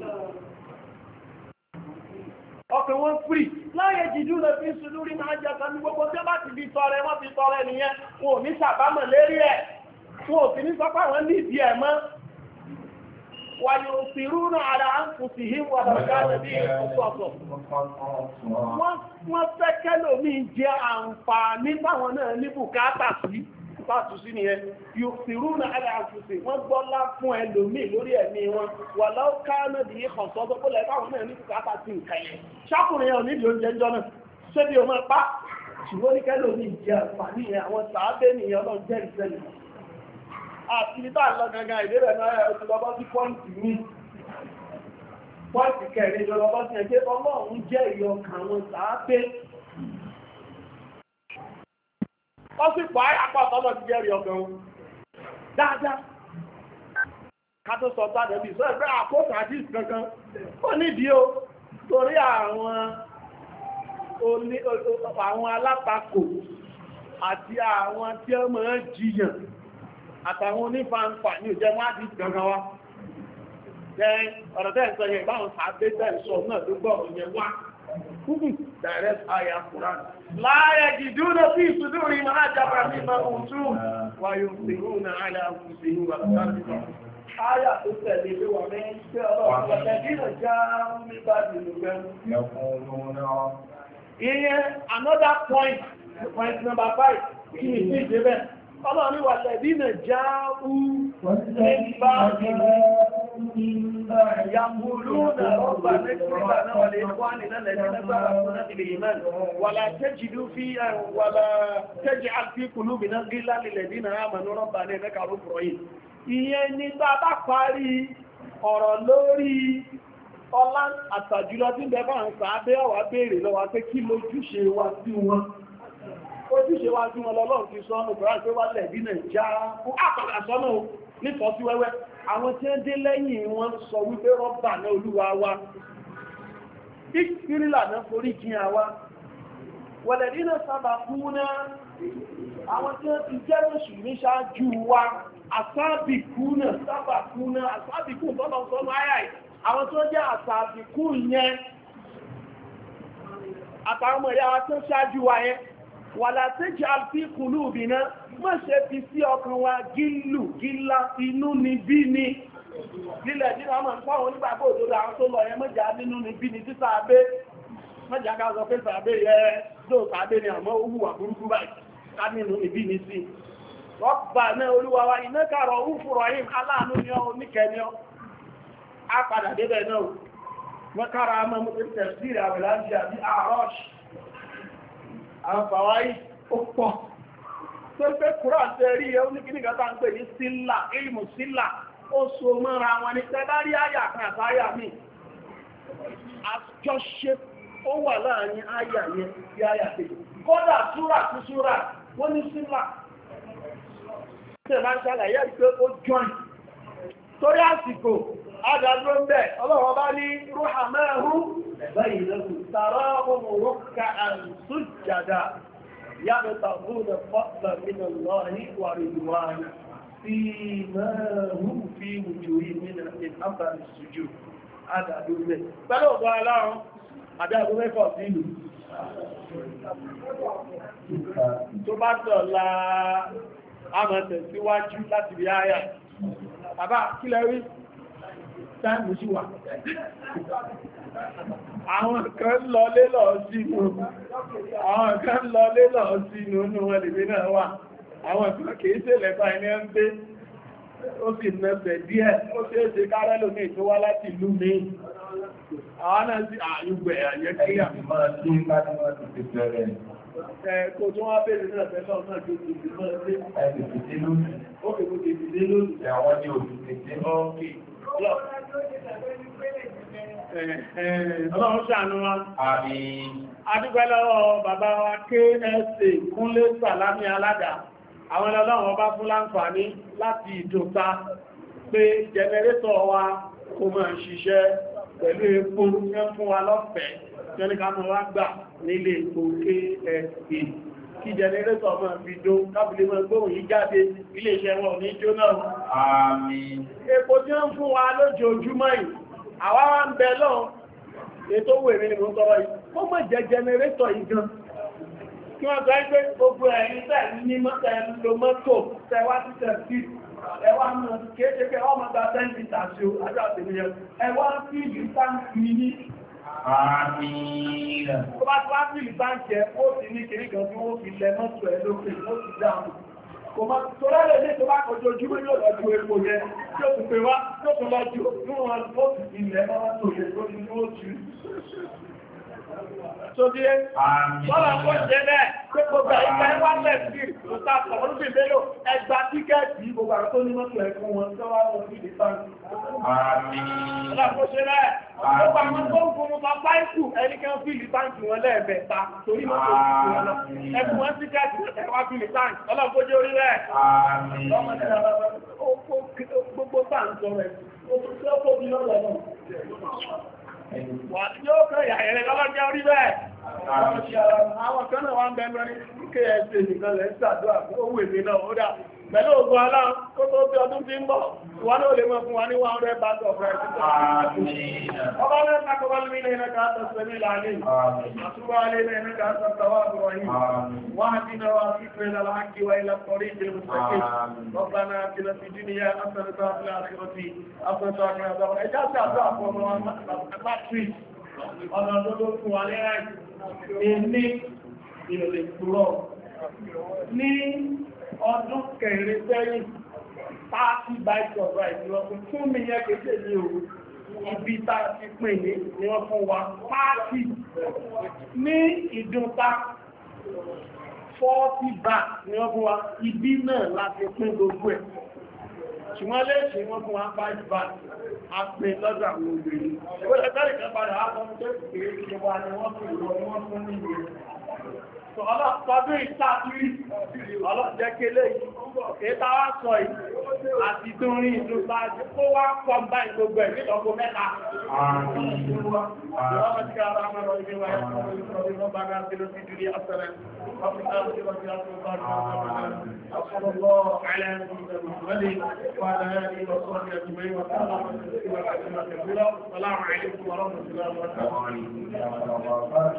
Ọkàn wọn free láyé jìdú lọ fi ń sun lórí máa jẹta ní gbogbo tí ó bá ti fi tọrẹ wọ́n fi tọrẹ nìyẹn wọn ò ní sàbámọ̀ lérí ẹ̀ wọn ò sì ní sọpá wọn ní ìdí ẹ̀ mọ́ wàyí òsìrú náà ara ń kù sí híwọ̀ ọ̀dọ̀gá lẹ́bí ìfọ̀sọ̀ wọ́n fẹ́ kẹ́lòmí jẹ àǹfààní táwọn náà ní bùkátà sí pàtó sí ni ẹ yóò fi rúnà aláàfíìsì wọ́n gbọ́lá fún ẹlòmíì lórí ẹ̀mí wọn wà láwọ́ káánà bí i kàn sọ́tọ́ pé lẹ́ẹ̀ká àwọn náà ní kàtà sí nǹkan yẹn ṣákùnrin yẹn ò nídìí oúnjẹ jọ náà ṣé bí o máa pa ṣùgbọ́n ní kẹ́lò ní ìjẹ àǹfààní yẹn àwọn sàábé nìyẹn ọlọ́run jẹ́ ìṣẹ́lẹ̀ àti nígbà lọ gangan ìdébẹ̀ náà ẹ̀ ti lọ́bọ́ sí pọ́ǹtì kẹrin lọ lọ́bọ́ sí ẹgbẹ́ ọlọ́run jẹ́ ìyọkàn àwọn sàábé ó sì pọ̀ àpapọ̀ ọmọ ti jẹ́rìí ọkàn wọn dáadáa ká tó sọ bá dẹ̀bí sọ ẹgbẹ́ àkókò àdís kankan ó nídìí o torí àwọn alátakò àti àwọn tí ó máa jiyàn àtàwọn onífàǹfà ní òjẹ́ wọ́n àdís kankan wá jẹ́ ọ̀rọ̀ tẹ́ ìsọ yẹn báwọn sàábé tẹ́ ìsọ náà ló gbọ́ ìyẹn wá direct ayah Quran la yajiduna fi sudurihim hajatan mimma utu wa yusiruna ala anfusihim wa la ayah tó tẹ̀lé pé wà mẹ́rin pé ọlọ́run lẹ́dínà já ní bá dìlú pẹ̀lú ìyẹn another point number 5 kí ni sí ìdébẹ̀ ọlọ́run wà lẹ́dínà já ní bá dìlú يقولون ربنا اغفر لنا ولإخواننا الذين سبقونا بالإيمان ولا تجعل في قلوبنا غلا للذين آمنوا ربنا إنك رؤوف رحيم. ìyẹn ni bá bá parí ọ̀rọ̀ lórí ọlá àtàjùlọ tí ń bẹ bá ń sàábẹ́ ọ̀wà béèrè lọ́wọ́ pé kí lójúṣe wa sí wọn ojúṣe wa sí wọn lọ́lọ́run ti sọ ọ́nà pẹ̀lú àti wà lẹ̀bí nàìjíríà fún àpàdà sọ́nà nítọ́sí wẹ́wẹ́ àwọn tí ó dé lẹ́yìn wọn sọ wípé rọ́bà náà olúwa wa ìkìrìlà náà forí kí àwa wọ̀lẹ̀dí náà sábà kú náà àwọn tí ó ti jẹ́ oṣù ní ṣáájú wa àsábìkú náà sábà kú náà àsábìkú tọ́lọ sọ́nà ayáì àwọn tó jẹ́ àsábìkú yẹn àtàwọn ọmọ ìyá wa tó ṣáájú wa yẹn wà látẹ́jì àfíkùlù ìbìnà mọ́ ṣe fi sí ọkàn wa gílù gílá inú ni bí ni lílẹ̀ nínú ọmọ ìpáwọn onígbàgbọ́ òdòdó àwọn tó lọ yẹn mọ́jà nínú ni bí ni tí sàábé mọ́jà ká sọ pé sàábé yẹ tó sàábé ni àmọ́ ó hùwà burúkú báyìí ká nínú ni bí ni sí rọ́bà náà olúwa wa iná kàrọ̀ òfurọ̀ yìí aláàánú ni ọ oníkẹ́ni ọ á padà débẹ̀ náà wọ́n kára mọ́ tẹ̀síìrì àwẹ̀láńjì àbí àrọ́ṣì àwọn fàwáyí ó pọ̀ tó pé kúrò tẹ́rí ẹ oníkíníkà tá ń pè ní sílà ilmù sílà ó so mọ́ra wọn ni tẹ́bárí àyà kan àtàyà mi àjọṣe ó wà láàrin àyà yẹn sí àyà tèjì kódà súrà sí súrà wọ́n ní sílà tẹ́ máa ń ṣàlàyé pé ó join torí àsìkò adàdúró ń bẹ̀ ọlọ́wọ́ bá ní rúhàmẹ́rú báyìí lẹ́kùn tààrà ohun rúkà àìsújàdà yàmẹ́ta rúdà fọ́pàá nínú lọ́rí wàrìwàrì sí mẹ́rún fi wùjú rí nínú ìtàbàrí sùjú adàdúró bẹ̀ pẹ̀lú ọ̀dọ́ aláàrùn àdáàdúró mẹ́fà sílù tó bá tọ̀lá àmọ̀tẹ̀ síwájú láti rí áyà bàbá kílẹ̀ rí táìmù sí wà àwọn kan lọ lélọ̀ sínú inú wọn lèmi náà wà àwọn kan kìí ṣẹlẹ̀ bá ẹni ń gbé ó sì mẹ́fẹ̀ díẹ̀ ó sì èsè kárẹ́ lómi tó wá láti ìlú mi àwọn náà sí àyùgbẹ̀ àyẹ́ kí kò tó wá bèèrè náà tẹ́lọ náà tó ti fi mọ́ ẹgbẹ́ ẹgbẹ̀fẹ̀dé lónìí ó kè kó ti fìdé lónìí àwọn ní òfìsẹ̀ ọkì ọlọ́run ṣàánú wa adúgbẹ́ lọ́wọ́ bàbá wa KSA Kúnlé Sàlámì Aládà àwọn ọlọ́run bá fún láǹfààní láti ìdòta pé jẹnẹrétọ̀ wa kó máa ṣiṣẹ́ pẹ̀lú epo tí wọ́n fún wa lọ́fẹ̀ẹ́ tí wọ́n ní ká mọ́ wá gbà nílé epo KSA kí jẹnẹrétọ̀ máa fi dó kábílé máa gbóhùn yí jáde ilé iṣẹ́ wọn ní jóná àmín epo tí wọ́n fún wa lójoojúmọ́ yìí àwa wá ń bẹ lọ́n ètò owó èmi ni mo tọrọ yìí kó mọ̀ jẹ́ jẹnẹrétọ̀ yìí gan kí wọ́n sọ pé gbogbo ẹ̀yin tẹ̀ ní mọ́tò tẹwà sí tẹ̀sí ẹwà mọ̀ kéèké pé ọmọ gba 10 litres o àjọ àtẹ̀mìyàn ẹwà sí ìlú táǹkì ní àmín tó bá tó wá sí ìlú táǹkì ẹ ó sì ní kiri kan tí wọ́n fi lẹ mọ́tò ẹ lókè ó sì dáhùn kò máa tó rẹ́lẹ̀ ní tó bá kọjú ojúmọ́ yóò lọ ju epo yẹ tí ó tún pè wá tí ó tún lọ ju níwọ̀n fóòtù ilẹ̀ máa tó yẹ tó ní ó jù tó bí é bọ́lá kó jẹ́ bẹ́ẹ̀ pé gbogbo ìgbà ẹwà lẹ́sìn tó ta ọ̀rọ̀ sí mélòó ẹgbà tíkẹ́ẹ̀tì gbogbo àwọn tó ní mọ́tò ẹ̀kún wọn tó wá lọ sí ìdí báńkì. Bọ́lá kó ṣe bẹ́ẹ̀ gbogbo àwọn tó ń fún un bá báńkì ẹnikẹ́ni fíìlì báńkì wọn lẹ́ẹ̀mẹ́ta torí mọ́tò wọn lọ ẹkùn wọn tíkẹ́ẹ̀tì ẹwà fíìlì báńkì bọ́lá kó jẹ́ orí bẹ́ẹ̀. Gbogbo báńkì yóò kọ́ ìyà ẹ̀rẹ́ lọ́lọ́jẹ́ orí bẹ́ẹ̀. Àwọn kan náà wá ń bẹ̀rẹ̀ ní KSA nìkan lẹ́ ṣàdúrà fún owó èdè náà ó dà. Pẹ̀lú ògùn aláà kó tó bí ọdún tí ń bọ̀, wọ́n náà lè mọ́ fún wa ní 100 bag of rice. Ọba mẹ́ta kọ́ bá lómi ní ẹ̀nà káàtọ̀ sẹ́mi láàrin. Àtúbọ̀ alẹ́ ní ẹ̀nà káàtọ̀ tàwà àbúrọ̀ yìí. Wọ́n á dín náà wá sí pé lọ́la á kí wa ilẹ̀ kọrí ìjẹ́ mùsàkì. Rọ́bàná àtìlẹ̀ fi dúníyà asàrẹ́ta àfilẹ̀ àkìrọ̀tì. Asàrẹ́ta àkìrọ̀ àbúrọ̀. Ẹjá sí àtọ́ àpọ̀ ọmọ bátírì. Ọ̀nà tó ló fún wa ní ráì. Ní ìrọ̀lẹ̀ ìpúrọ̀. Ní ọdún kẹrin sẹ́yìn 30 bites of rice ni wọ́n fún mi yẹn kéṣe ní òru ibi tá ti pín ní ni wọ́n fún wa 30 ní ìdúnta 40 baht ni wọ́n fún wa ibi náà láti pín gbogbo ẹ̀ ṣùgbọ́n léṣe wọ́n fún wa 5 baht a pín lọ́dọ̀ àwọn obìnrin ó lẹ́tọ́rì kan padà wá sọ pé ìjọba ni wọ́n fún ìwọ̀n ni wọ́n fún ní ìwé ọlọ́pọ̀dún ìtàkìrí ọlọ́jẹ́kélé ìta wá sọ yìí àti tó rí ìlú sáájú kó wá pọ̀ bá ìgbogbo ẹ̀ nílọ́gbọ́ mẹ́ta. Assalamu alaikum warahmatullahi wabarakatuh.